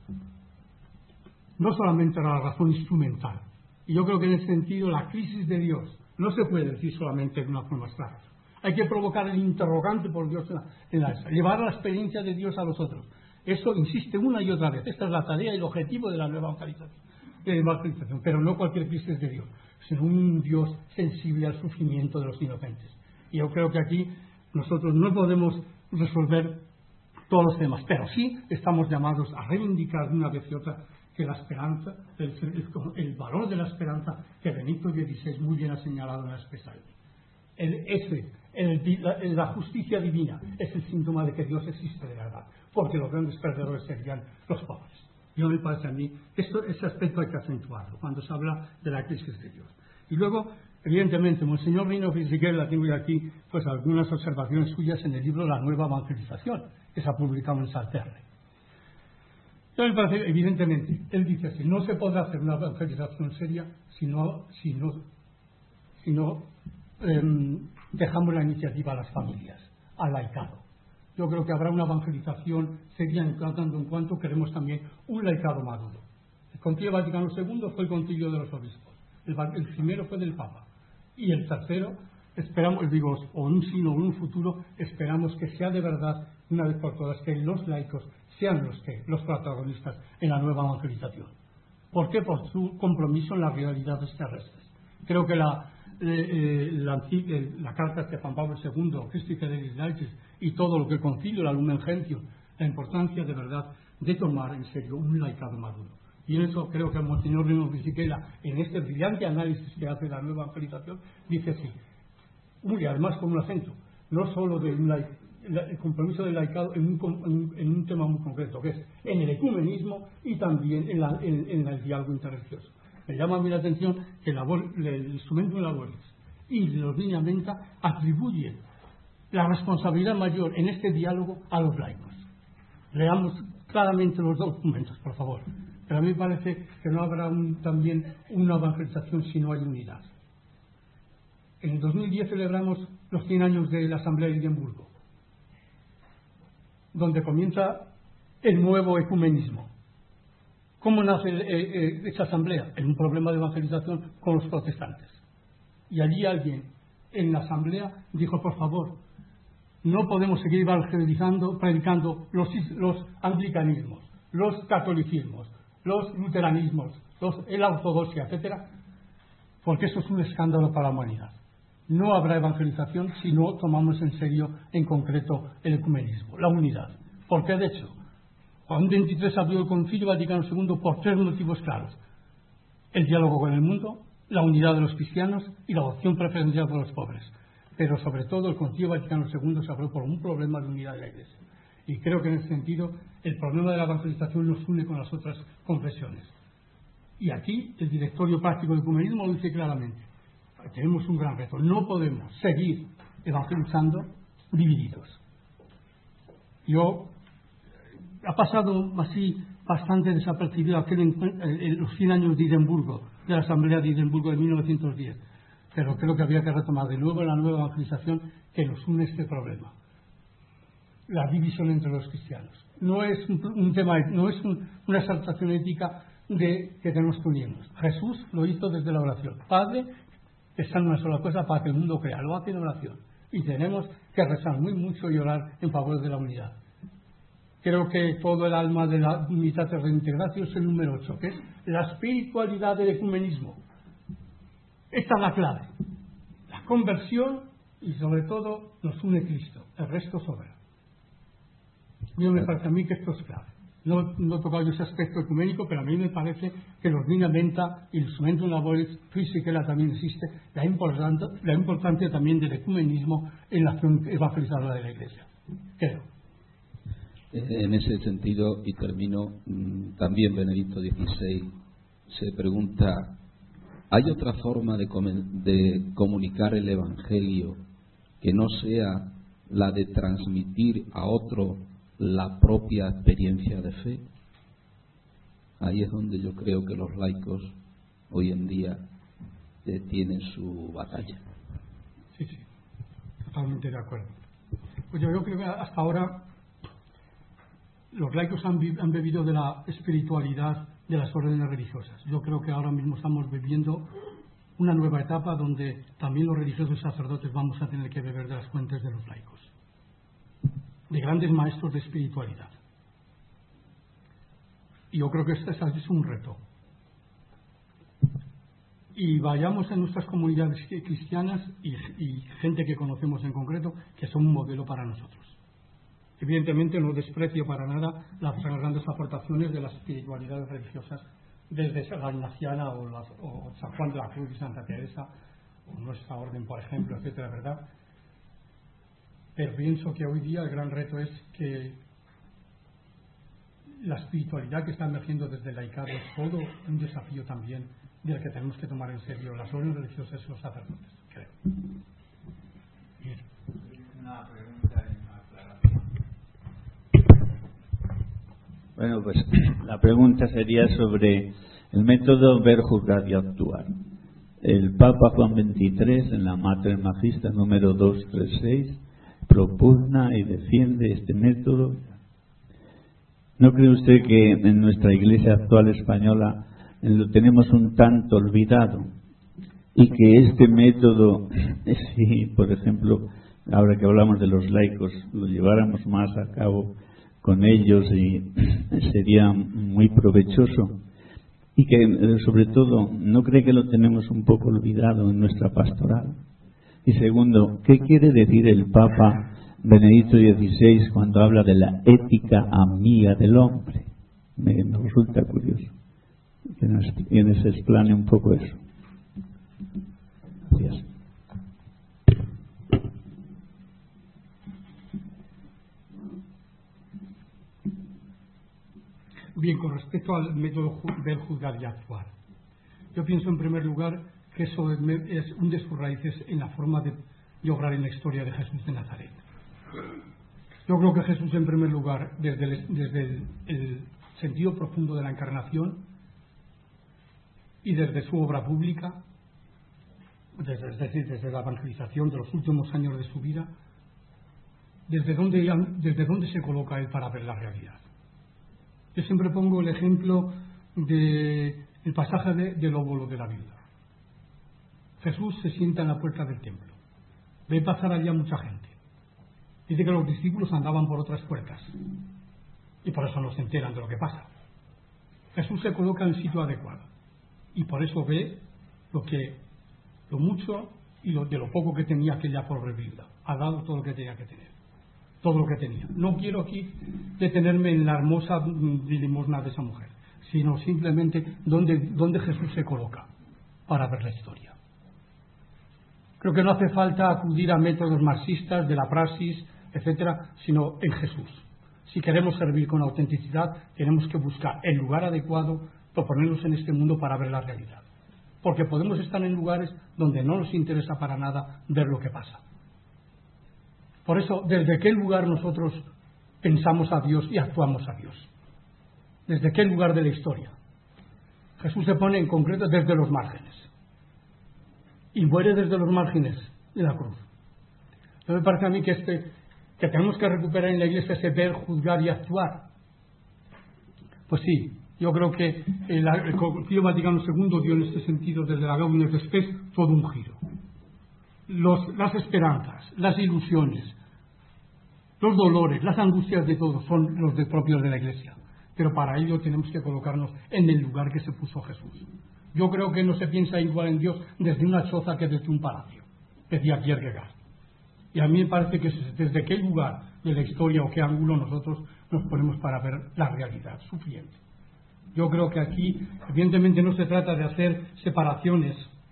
no solamente la razón instrumental. Y yo creo que en ese sentido la crisis de Dios no se puede decir solamente de una forma clara. Hay que provocar el interrogante por Dios, en la, en la, llevar la experiencia de Dios a los otros. Eso insiste una y otra vez. Esta es la tarea y el objetivo de la nueva evangelización. de evangelización, pero no cualquier Cristo es de Dios, sino un Dios sensible al sufrimiento de los inocentes. Y yo creo que aquí nosotros no podemos resolver todos los temas, pero sí estamos llamados a reivindicar de una vez y otra que la esperanza, el, el, el valor de la esperanza que Benito dieciséis muy bien ha señalado en la especial. El, ese, el, la, la justicia divina es el síntoma de que Dios existe de verdad, porque los grandes perdedores serían los pobres. Yo me parece a mí que esto, ese aspecto hay que acentuarlo cuando se habla de la crisis de Dios. Y luego, evidentemente, Monseñor Reino Fisiquela, tengo aquí pues algunas observaciones suyas en el libro La Nueva Evangelización, que se ha publicado en Salterre. Yo me parece, evidentemente, él dice así, no se podrá hacer una evangelización seria si no, si no, si no eh, dejamos la iniciativa a las familias, al laicado. Yo creo que habrá una evangelización seria en tanto en cuanto queremos también un laicado maduro. El Concilio Vaticano segundo fue el concilio de los obispos, el, el primero fue del Papa, y el tercero, esperamos, digo, o un sino o un futuro, esperamos que sea de verdad, una vez por todas, que los laicos sean los que los protagonistas en la nueva evangelización. ¿Por qué? Por su compromiso en las realidades terrestres. Creo que la, eh, la, la carta de Juan Pablo segundo, Christi Fidelis Laicis, y todo lo que el concilio, la Lumen Gentium, la importancia de verdad de tomar en serio un laicado maduro. Y en eso creo que el Monseñor Reino Fisiquela, en este brillante análisis que hace de la nueva evangelización, dice así, y además con un acento, no solo de un laico, el compromiso del laicado en un, en un tema muy concreto, que es en el ecumenismo y también en, la, en, en el diálogo interreligioso. Me llama a mí la atención que el, labor, el instrumento de labores y los lineamenta atribuyen la responsabilidad mayor en este diálogo a los laicos. Leamos claramente los documentos, por favor. Pero a mí me parece que no habrá un, también una evangelización si no hay unidad. En el dos mil diez celebramos los cien años de la Asamblea de Edimburgo, donde comienza el nuevo ecumenismo. ¿Cómo nace eh, eh, esa asamblea? En un problema de evangelización con los protestantes. Y allí alguien en la asamblea dijo, por favor, no podemos seguir evangelizando, predicando los, los anglicanismos, los catolicismos, los luteranismos, los, la ortodoxia, etcétera, porque eso es un escándalo para la humanidad. No habrá evangelización si no tomamos en serio, en concreto, el ecumenismo, la unidad. Porque, de hecho, Juan veintitrés abrió el Concilio Vaticano segundo por tres motivos claros. El diálogo con el mundo, la unidad de los cristianos y la adopción preferencial por los pobres. Pero, sobre todo, el Concilio Vaticano segundo se abrió por un problema de unidad de la Iglesia. Y creo que, en ese sentido, el problema de la evangelización nos une con las otras confesiones. Y aquí, el Directorio Práctico del Ecumenismo lo dice claramente. Tenemos un gran reto. No podemos seguir evangelizando divididos. Yo, ha pasado así bastante desapercibido aquel en los cien años de Edimburgo, de la Asamblea de Edimburgo de mil novecientos diez. Pero creo que había que retomar de nuevo en la nueva evangelización que nos une este problema. La división entre los cristianos. No es un, un tema, no es un, una exaltación ética de que tenemos que unirnos. Jesús lo hizo desde la oración. Padre, que está en una sola cosa para que el mundo crea, lo hace en oración. Y tenemos que rezar muy mucho y orar en favor de la unidad. Creo que todo el alma de la unidad de reintegración es el número ocho, que es la espiritualidad del ecumenismo. Esta es la clave. La conversión y sobre todo nos une Cristo, el resto sobra. Yo me parece a mí que esto es clave. No, no he tocado yo ese aspecto ecuménico, pero a mí me parece que los lineamenta y el instrumento de labores física también existe, la importancia, la importancia también del ecumenismo en la acción evangelizadora de la Iglesia. Creo. En ese sentido, y termino, también Benedicto dieciséis se pregunta, ¿hay otra forma de, de comunicar el Evangelio que no sea la de transmitir a otro la propia experiencia de fe? Ahí es donde yo creo que los laicos hoy en día eh, tienen su batalla. Sí, sí, totalmente de acuerdo. Pues yo, yo creo que hasta ahora los laicos han, han bebido de la espiritualidad de las órdenes religiosas. Yo creo que ahora mismo estamos viviendo una nueva etapa donde también los religiosos y sacerdotes vamos a tener que beber de las fuentes de los laicos, de grandes maestros de espiritualidad. Y yo creo que este es un reto. y vayamos a nuestras comunidades cristianas y, y gente que conocemos en concreto, que son un modelo para nosotros. Evidentemente no desprecio para nada las grandes aportaciones de las espiritualidades religiosas, desde la ignaciana o, las, o San Juan de la Cruz y Santa Teresa, o nuestra orden, por ejemplo, etcétera, ¿verdad? Pero pienso que hoy día el gran reto es que la espiritualidad que está emergiendo desde el laicado es todo un desafío también del que tenemos que tomar en serio las órdenes religiosas y los sacerdotes, creo. Bien. Una pregunta en aclaración. Bueno, pues la pregunta sería sobre el método ver, juzgar y actuar. El Papa Juan veintitrés, en la Mater Magista número doscientos treinta y seis, propugna y defiende este método. ¿No cree usted que en nuestra Iglesia actual española lo tenemos un tanto olvidado? Y que este método, si por ejemplo, ahora que hablamos de los laicos, lo lleváramos más a cabo con ellos, y sería muy provechoso. Y que, sobre todo, ¿no cree que lo tenemos un poco olvidado en nuestra pastoral? Y segundo, ¿qué quiere decir el Papa Benedicto dieciséis cuando habla de la ética amiga del hombre? Me, me resulta curioso que nos, que nos explane un poco eso. Gracias. Bien, con respecto al método ver, juzgar y actuar, yo pienso en primer lugar que eso es, es un de sus raíces en la forma de, de obrar en la historia de Jesús de Nazaret. Yo creo que Jesús, en primer lugar, desde el, desde el, el sentido profundo de la encarnación y desde su obra pública, desde, es decir, desde la evangelización de los últimos años de su vida, desde dónde, desde dónde se coloca él para ver la realidad. Yo siempre pongo el ejemplo del pasaje de, del óvulo de la viuda. Jesús se sienta en la puerta del templo, ve pasar allí a mucha gente. Dice que los discípulos andaban por otras puertas y por eso no se enteran de lo que pasa. Jesús se coloca en el sitio adecuado y por eso ve lo que, lo mucho y lo, de lo poco que tenía aquella pobre viuda. Ha dado todo lo que tenía que tener, todo lo que tenía. No quiero aquí detenerme en la hermosa limosna de esa mujer, sino simplemente dónde, dónde Jesús se coloca para ver la historia. Creo que no hace falta acudir a métodos marxistas de la praxis, etcétera, sino en Jesús. Si queremos servir con autenticidad, tenemos que buscar el lugar adecuado, proponernos en este mundo para ver la realidad. Porque podemos estar en lugares donde no nos interesa para nada ver lo que pasa. Por eso, ¿desde qué lugar nosotros pensamos a Dios y actuamos a Dios? ¿Desde qué lugar de la historia? Jesús se pone en concreto desde los márgenes. Y muere desde los márgenes de la cruz. Entonces me parece a mí que, este, que tenemos que recuperar en la Iglesia ese ver, juzgar y actuar. Pues sí, yo creo que el, el Concilio Vaticano segundo dio en este sentido, desde la Gaudium et Spes, todo un giro. Los, las esperanzas, las ilusiones, los dolores, las angustias de todos son los de propios de la Iglesia. Pero para ello tenemos que colocarnos en el lugar que se puso Jesús. Yo creo que no se piensa igual en Dios desde una choza que desde un palacio, decía Kierkegaard. Y a mí me parece que es desde qué lugar de la historia o qué ángulo nosotros nos ponemos para ver la realidad sufriente. Yo creo que aquí, evidentemente, no se trata de hacer separaciones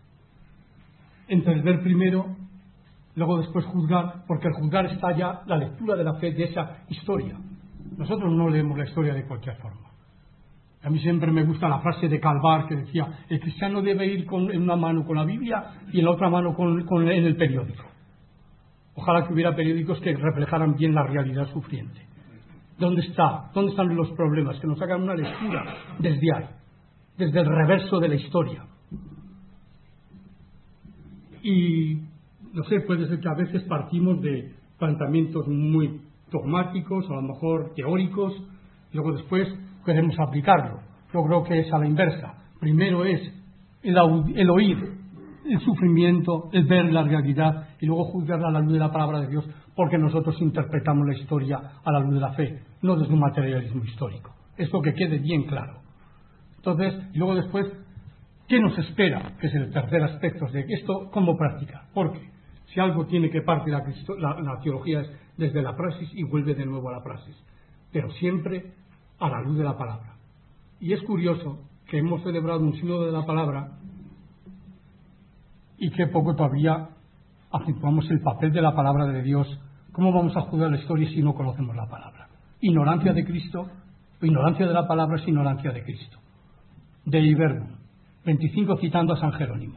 entre el ver primero, luego después juzgar, porque el juzgar está ya la lectura de la fe de esa historia. Nosotros no leemos la historia de cualquier forma. A mí siempre me gusta la frase de Calvar que decía: el cristiano debe ir con, en una mano con la Biblia y en la otra mano con, con, en el periódico. Ojalá que hubiera periódicos que reflejaran bien la realidad sufriente. ¿Dónde está? ¿Dónde están los problemas? Que nos hagan una lectura desde ahí, desde el reverso de la historia. Y, no sé, puede ser que a veces partimos de planteamientos muy dogmáticos, a lo mejor teóricos, y luego después queremos aplicarlo. Yo creo que es a la inversa. Primero es el, el oír el sufrimiento, el ver la realidad y luego juzgarla a la luz de la palabra de Dios, porque nosotros interpretamos la historia a la luz de la fe, no desde un materialismo histórico. Eso que quede bien claro. Entonces, y luego después ¿Qué nos espera? Que es el tercer aspecto de esto, ¿cómo practicar? Porque si algo tiene que partir la, la, la teología es desde la praxis y vuelve de nuevo a la praxis, pero siempre a la luz de la palabra. Y es curioso que hemos celebrado un sínodo de la palabra y que poco todavía acentuamos el papel de la palabra de Dios. ¿Cómo vamos a juzgar la historia si no conocemos la palabra? Ignorancia de Cristo, ignorancia de la palabra es ignorancia de Cristo. Dei Verbum, veinticinco citando a San Jerónimo.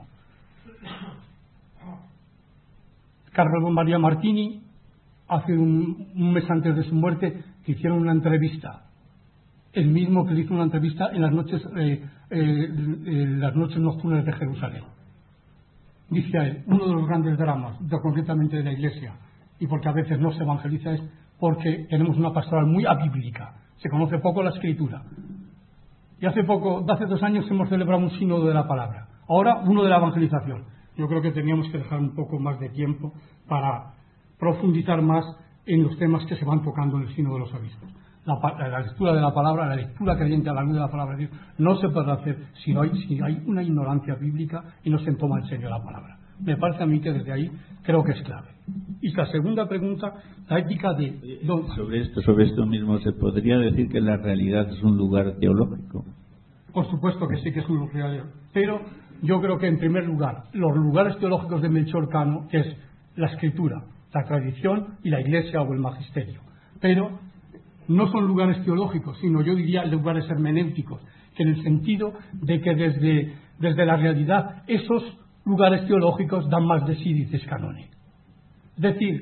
Carlos María Martini, hace un, un mes antes de su muerte, que hicieron una entrevista, el mismo que le hizo una entrevista en las noches, eh, eh, en las noches nocturnas de Jerusalén. Dice a él, uno de los grandes dramas, de, concretamente de la Iglesia, y porque a veces no se evangeliza, es porque tenemos una pastoral muy abíblica, se conoce poco la Escritura. Y hace poco, hace dos años hemos celebrado un sínodo de la palabra, ahora uno de la evangelización. Yo creo que teníamos que dejar un poco más de tiempo para profundizar más en los temas que se van tocando en el sínodo de los obispos. La, la lectura de la palabra, la lectura creyente a la luz de la palabra de Dios, no se puede hacer si no hay, si hay una ignorancia bíblica y no se toma en serio la palabra. Me parece a mí que desde ahí creo que es clave. Y la segunda pregunta, la ética de... Don... Sobre esto, sobre esto mismo, ¿se podría decir que la realidad es un lugar teológico? Por supuesto que sí que es un lugar, pero yo creo que en primer lugar, los lugares teológicos de Melchor Cano, que es la Escritura, la tradición y la Iglesia o el magisterio. Pero no son lugares teológicos, sino yo diría lugares hermenéuticos, que en el sentido de que desde, desde la realidad esos lugares teológicos dan más de sí, dice Scanone. Es decir,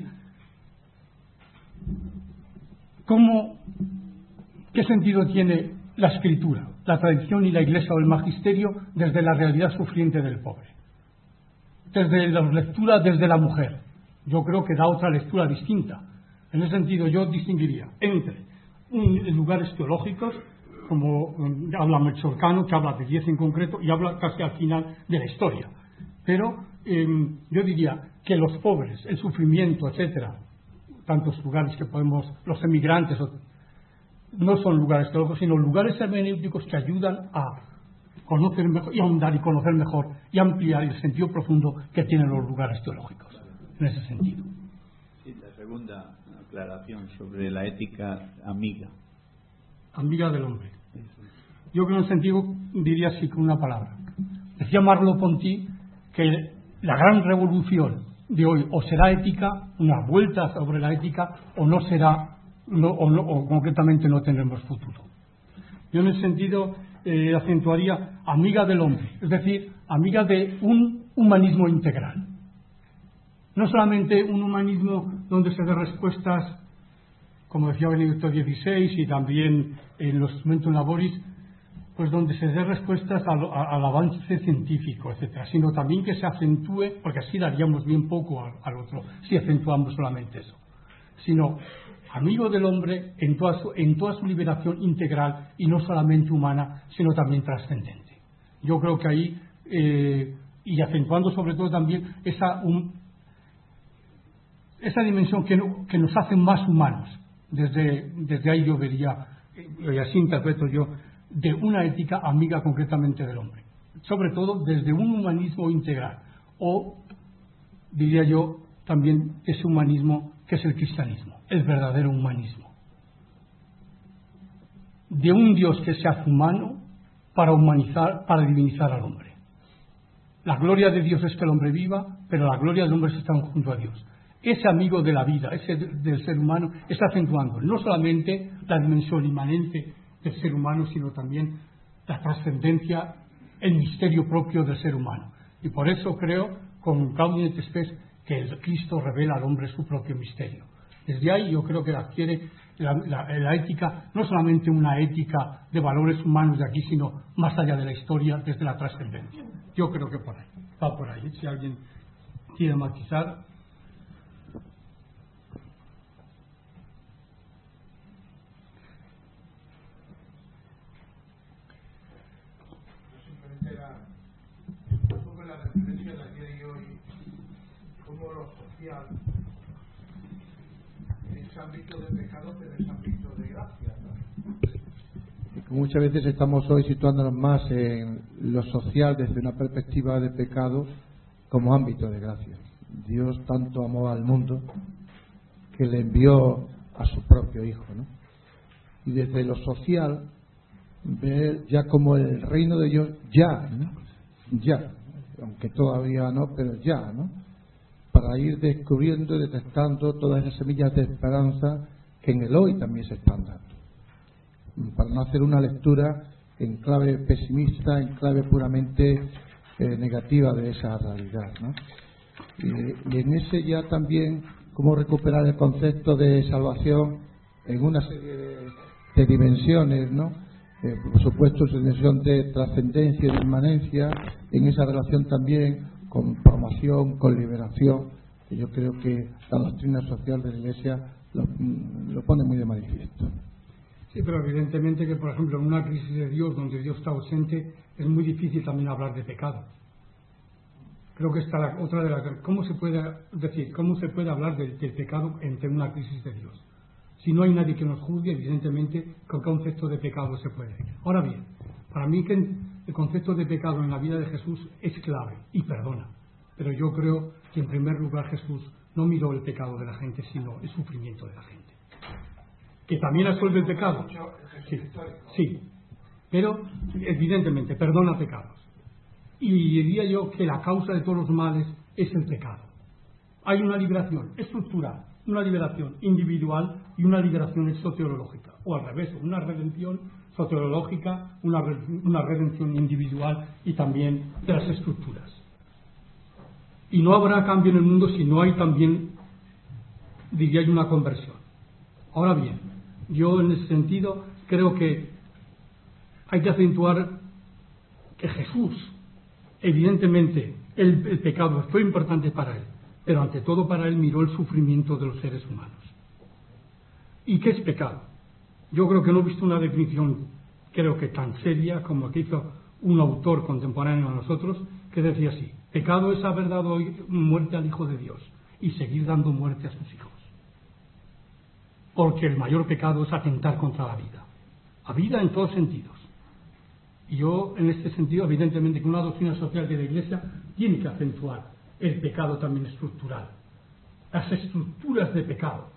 ¿cómo, ¿qué sentido tiene la Escritura, la tradición y la Iglesia o el magisterio desde la realidad sufriente del pobre? Desde la lectura desde la mujer. Yo creo que da otra lectura distinta. En ese sentido yo distinguiría entre un, lugares teológicos, como um, habla Melchor Cano, que habla de diez en concreto, y habla casi al final de la historia. Pero eh, yo diría que los pobres, el sufrimiento, etcétera, tantos lugares que podemos, los emigrantes, no son lugares teológicos, sino lugares hermenéuticos que ayudan a conocer mejor y ahondar y conocer mejor y ampliar el sentido profundo que tienen los lugares teológicos. En ese sentido. Sí, la segunda aclaración sobre la ética amiga. Amiga del hombre. Yo creo en el sentido, diría así con una palabra. Decía Merleau-Ponty que la gran revolución de hoy o será ética, una vuelta sobre la ética, o no será, no, o, no, o concretamente no tendremos futuro. Yo en ese sentido eh, acentuaría amiga del hombre, es decir, amiga de un humanismo integral. No solamente un humanismo donde se dé respuestas, como decía Benedicto dieciséis y también en los Momentum Laboris, pues donde se dé respuestas al, al avance científico, etcétera, sino también que se acentúe, porque así daríamos bien poco al, al otro, si acentuamos solamente eso, sino amigo del hombre en toda su, en toda su liberación integral y no solamente humana, sino también trascendente. Yo creo que ahí, eh, y acentuando sobre todo también esa, un, esa dimensión que, no, que nos hace más humanos, desde, desde ahí yo vería, y así interpreto yo, de una ética amiga concretamente del hombre, sobre todo desde un humanismo integral, o diría yo también ese humanismo que es el cristianismo, el verdadero humanismo, de un Dios que se hace humano para humanizar, para divinizar al hombre. La gloria de Dios es que el hombre viva, pero la gloria del hombre es estar junto a Dios. Ese amigo de la vida, ese del ser humano, está acentuando no solamente la dimensión inmanente del ser humano, sino también la trascendencia, el misterio propio del ser humano. Y por eso creo, con Gaudium et Spes, que el Cristo revela al hombre su propio misterio. Desde ahí yo creo que adquiere la, la, la ética, no solamente una ética de valores humanos de aquí, sino más allá de la historia, desde la trascendencia. Yo creo que por ahí, va por ahí. Si alguien quiere matizar. Ámbito de pecado, pero es ámbito de gracia, ¿no? Muchas veces estamos hoy situándonos más en lo social desde una perspectiva de pecado como ámbito de gracia. Dios tanto amó al mundo que le envió a su propio Hijo, ¿no? Y desde lo social, ver ya como el reino de Dios, ya, ¿no? ya, aunque todavía no, pero ya, ¿no? Para ir descubriendo y detectando todas esas semillas de esperanza que en el hoy también se están dando. Para no hacer una lectura en clave pesimista, en clave puramente eh, negativa de esa realidad, ¿no? Y, y en ese ya también cómo recuperar el concepto de salvación en una serie de, de dimensiones, ¿no? Eh, por supuesto, su dimensión de trascendencia y de inmanencia, en esa relación también con formación, con liberación, que yo creo que la doctrina social de la Iglesia lo, lo pone muy de manifiesto. Sí, pero evidentemente que, por ejemplo, en una crisis de Dios, donde Dios está ausente, es muy difícil también hablar de pecado. Creo que está la, otra de las... ¿Cómo se puede decir, cómo se puede hablar del, del pecado entre una crisis de Dios? Si no hay nadie que nos juzgue, evidentemente, ¿con qué concepto de pecado se puede? Ahora bien, para mí que el concepto de pecado en la vida de Jesús es clave y perdona. Pero yo creo que en primer lugar Jesús no miró el pecado de la gente, sino el sufrimiento de la gente. Que también absuelve el pecado. Sí, sí. Pero, evidentemente, perdona pecados. Y diría yo que la causa de todos los males es el pecado. Hay una liberación estructural, una liberación individual y una liberación soteriológica. O al revés, una redención soteriológica, una, una redención individual y también de las estructuras. Y no habrá cambio en el mundo si no hay también, diría yo, una conversión. Ahora bien, yo en ese sentido creo que hay que acentuar que Jesús, evidentemente, el, el pecado fue importante para él, pero ante todo para él miró el sufrimiento de los seres humanos. ¿Y qué es pecado? Yo creo que no he visto una definición, creo que tan seria como que hizo un autor contemporáneo a nosotros, que decía así: pecado es haber dado muerte al Hijo de Dios y seguir dando muerte a sus hijos. Porque el mayor pecado es atentar contra la vida. La vida en todos sentidos. Y yo, en este sentido, evidentemente que una doctrina social de la Iglesia tiene que acentuar el pecado también estructural. Las estructuras de pecado.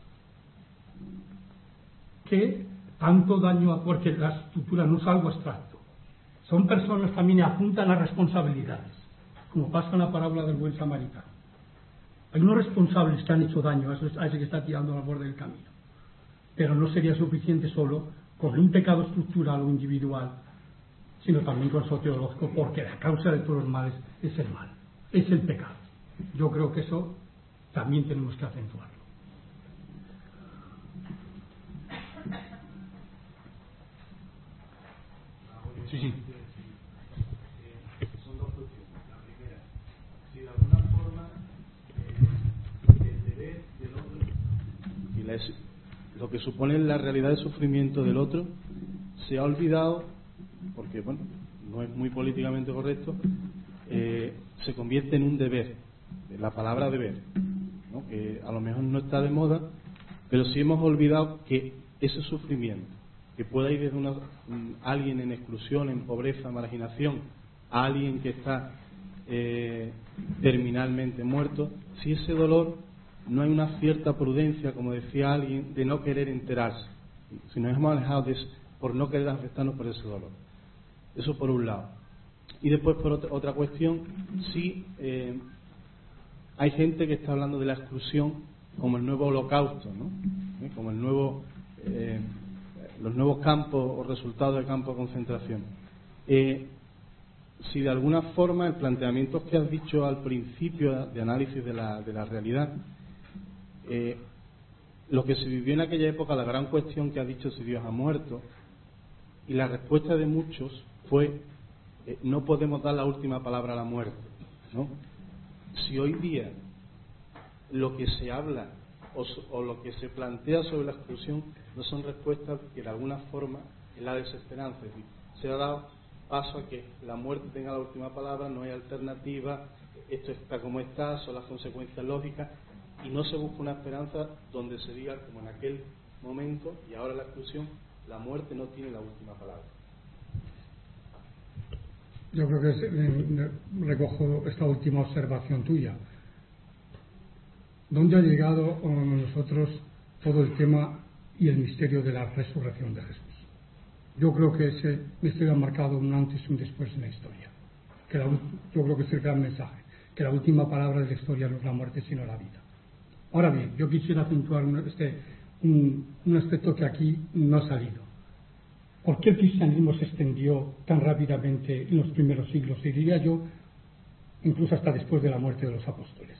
Que tanto daño a... porque la estructura no es algo abstracto. Son personas también que apuntan a responsabilidades. Como pasa en la parábola del buen samaritano. Hay unos responsables que han hecho daño a ese que está tirando al borde del camino. Pero no sería suficiente solo con un pecado estructural o individual, sino también con soteriológico, porque la causa de todos los males es el mal, es el pecado. Yo creo que eso también tenemos que acentuarlo. Sí, sí. Son dos cuestiones. La primera, si de alguna forma eh, el deber del otro y la, lo que supone la realidad de sufrimiento del otro se ha olvidado, porque bueno, no es muy políticamente correcto, eh, se convierte en un deber, la palabra deber, ¿no? Que a lo mejor no está de moda, pero sí hemos olvidado que ese sufrimiento, que pueda ir desde una, un, alguien en exclusión, en pobreza, marginación, a alguien que está eh, terminalmente muerto, si ese dolor no hay una cierta prudencia, como decía alguien, de no querer enterarse, si nos hemos alejado de eso, por no querer afectarnos por ese dolor. Eso por un lado. Y después por otra, otra cuestión, sí eh, hay gente que está hablando de la exclusión como el nuevo holocausto, ¿no? ¿Eh? Como el nuevo eh, los nuevos campos o resultados de campos de concentración. Eh, si de alguna forma el planteamiento que has dicho al principio de análisis de la, de la realidad, eh, lo que se vivió en aquella época, la gran cuestión que has dicho si Dios ha muerto, y la respuesta de muchos fue eh, no podemos dar la última palabra a la muerte, ¿no? Si hoy día lo que se habla o, o lo que se plantea sobre la exclusión no son respuestas que de alguna forma es la desesperanza, es decir, se ha dado paso a que la muerte tenga la última palabra, no hay alternativa, esto está como está, son las consecuencias lógicas, y no se busca una esperanza donde se diga, como en aquel momento y ahora la exclusión, la muerte no tiene la última palabra. yo creo que es, eh, recojo esta última observación tuya. ¿Dónde ha llegado a nosotros todo el tema y el misterio de la resurrección de Jesús? Yo creo que ese misterio ha marcado un antes y un después en la historia. Que la, yo creo que es el gran mensaje, que la última palabra de la historia no es la muerte sino la vida. Ahora bien, yo quisiera acentuar un, este, un, un aspecto que aquí no ha salido. ¿Por qué el cristianismo se extendió tan rápidamente en los primeros siglos? Y diría yo, incluso hasta después de la muerte de los apóstoles.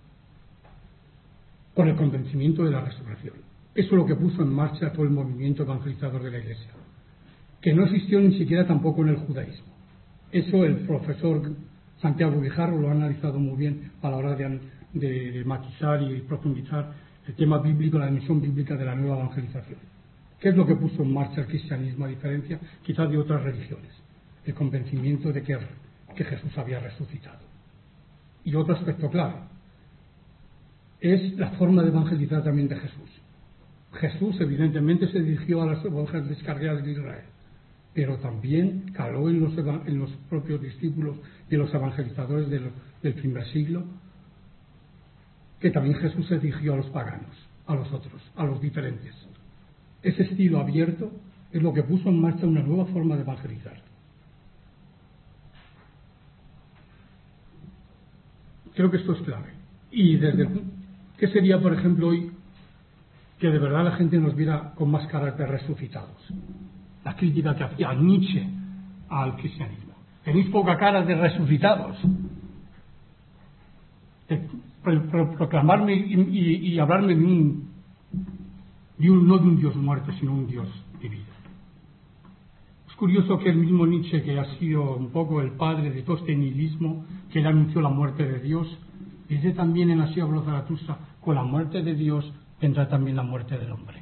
Por el convencimiento de la resurrección. Eso es lo que puso en marcha todo el movimiento evangelizador de la Iglesia, que no existió ni siquiera tampoco en el judaísmo. Eso el profesor Santiago Guijarro lo ha analizado muy bien a la hora de, de, de matizar y profundizar el tema bíblico, la dimensión bíblica de la nueva evangelización. ¿Qué es lo que puso en marcha el cristianismo a diferencia quizás de otras religiones? El convencimiento de que, que Jesús había resucitado. Y otro aspecto clave es la forma de evangelizar también de Jesús. Jesús evidentemente se dirigió a las ovejas descarriadas de Israel, pero también caló en los, en los propios discípulos de los evangelizadores del, del primer siglo, que también Jesús se dirigió a los paganos, a los otros, a los diferentes. Ese estilo abierto es lo que puso en marcha una nueva forma de evangelizar. Creo que esto es clave. Y desde el, ¿qué sería, por ejemplo, hoy que de verdad la gente nos viera con más caras de resucitados? La crítica que hacía Nietzsche al cristianismo. Tenéis poca cara de resucitados. De pro, pro, proclamarme y, y, y hablarme de un, de un, no de un Dios muerto, sino un Dios vivido. Es curioso que el mismo Nietzsche, que ha sido un poco el padre de todo este nihilismo, que él anunció la muerte de Dios, dice también en Así habló Zaratustra, con la muerte de Dios vendrá también la muerte del hombre.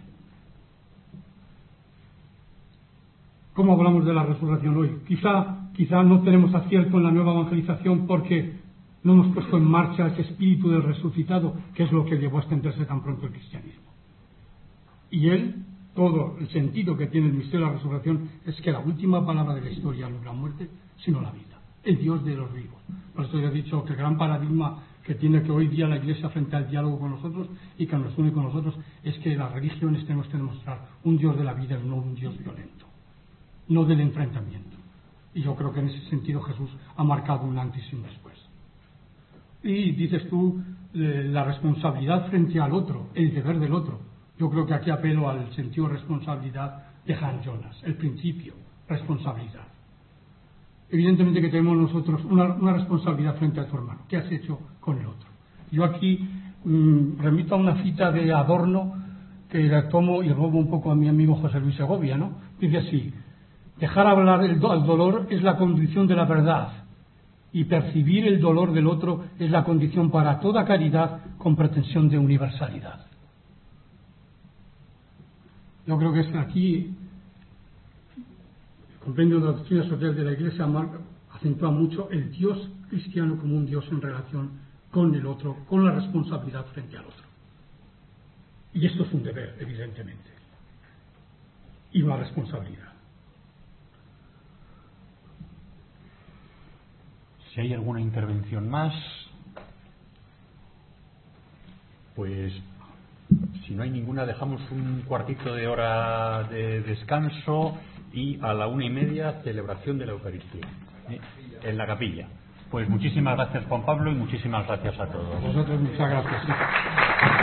¿Cómo hablamos de la resurrección hoy? Quizá, quizá no tenemos acierto en la nueva evangelización porque no hemos puesto en marcha ese espíritu del resucitado, que es lo que llevó a extenderse tan pronto el cristianismo. Y él, todo el sentido que tiene el misterio de la resurrección es que la última palabra de la historia no es la muerte, sino la vida. El Dios de los vivos. Por eso yo he dicho que el gran paradigma que tiene que hoy día la Iglesia frente al diálogo con nosotros y que nos une con nosotros es que las religiones tenemos que demostrar un Dios de la vida y no un Dios violento, no del enfrentamiento. Y yo creo que en ese sentido Jesús ha marcado un antes y un después. Y dices tú, eh, la responsabilidad frente al otro, el deber del otro. Yo creo que aquí apelo al sentido de responsabilidad de Han Jonas, el principio, responsabilidad. Evidentemente que tenemos nosotros una, una responsabilidad frente a tu hermano. ¿Qué has hecho con el otro? Yo aquí mmm, remito a una cita de Adorno que la tomo y robo un poco a mi amigo José Luis Segovia, ¿no? Dice así: dejar hablar el, do, el dolor es la condición de la verdad y percibir el dolor del otro es la condición para toda caridad con pretensión de universalidad. Yo creo que es aquí el compendio de la doctrina social de la Iglesia acentúa mucho el Dios cristiano como un Dios en relación con el otro, con la responsabilidad frente al otro. Y esto es un deber, evidentemente, y una responsabilidad. Si hay alguna intervención más, pues si no hay ninguna, dejamos un cuartito de hora de descanso y a la una y media celebración de la Eucaristía, ¿eh? En la capilla. Pues muchísimas gracias, Juan Pablo, y muchísimas gracias a todos. Vosotros muchas gracias. Sí.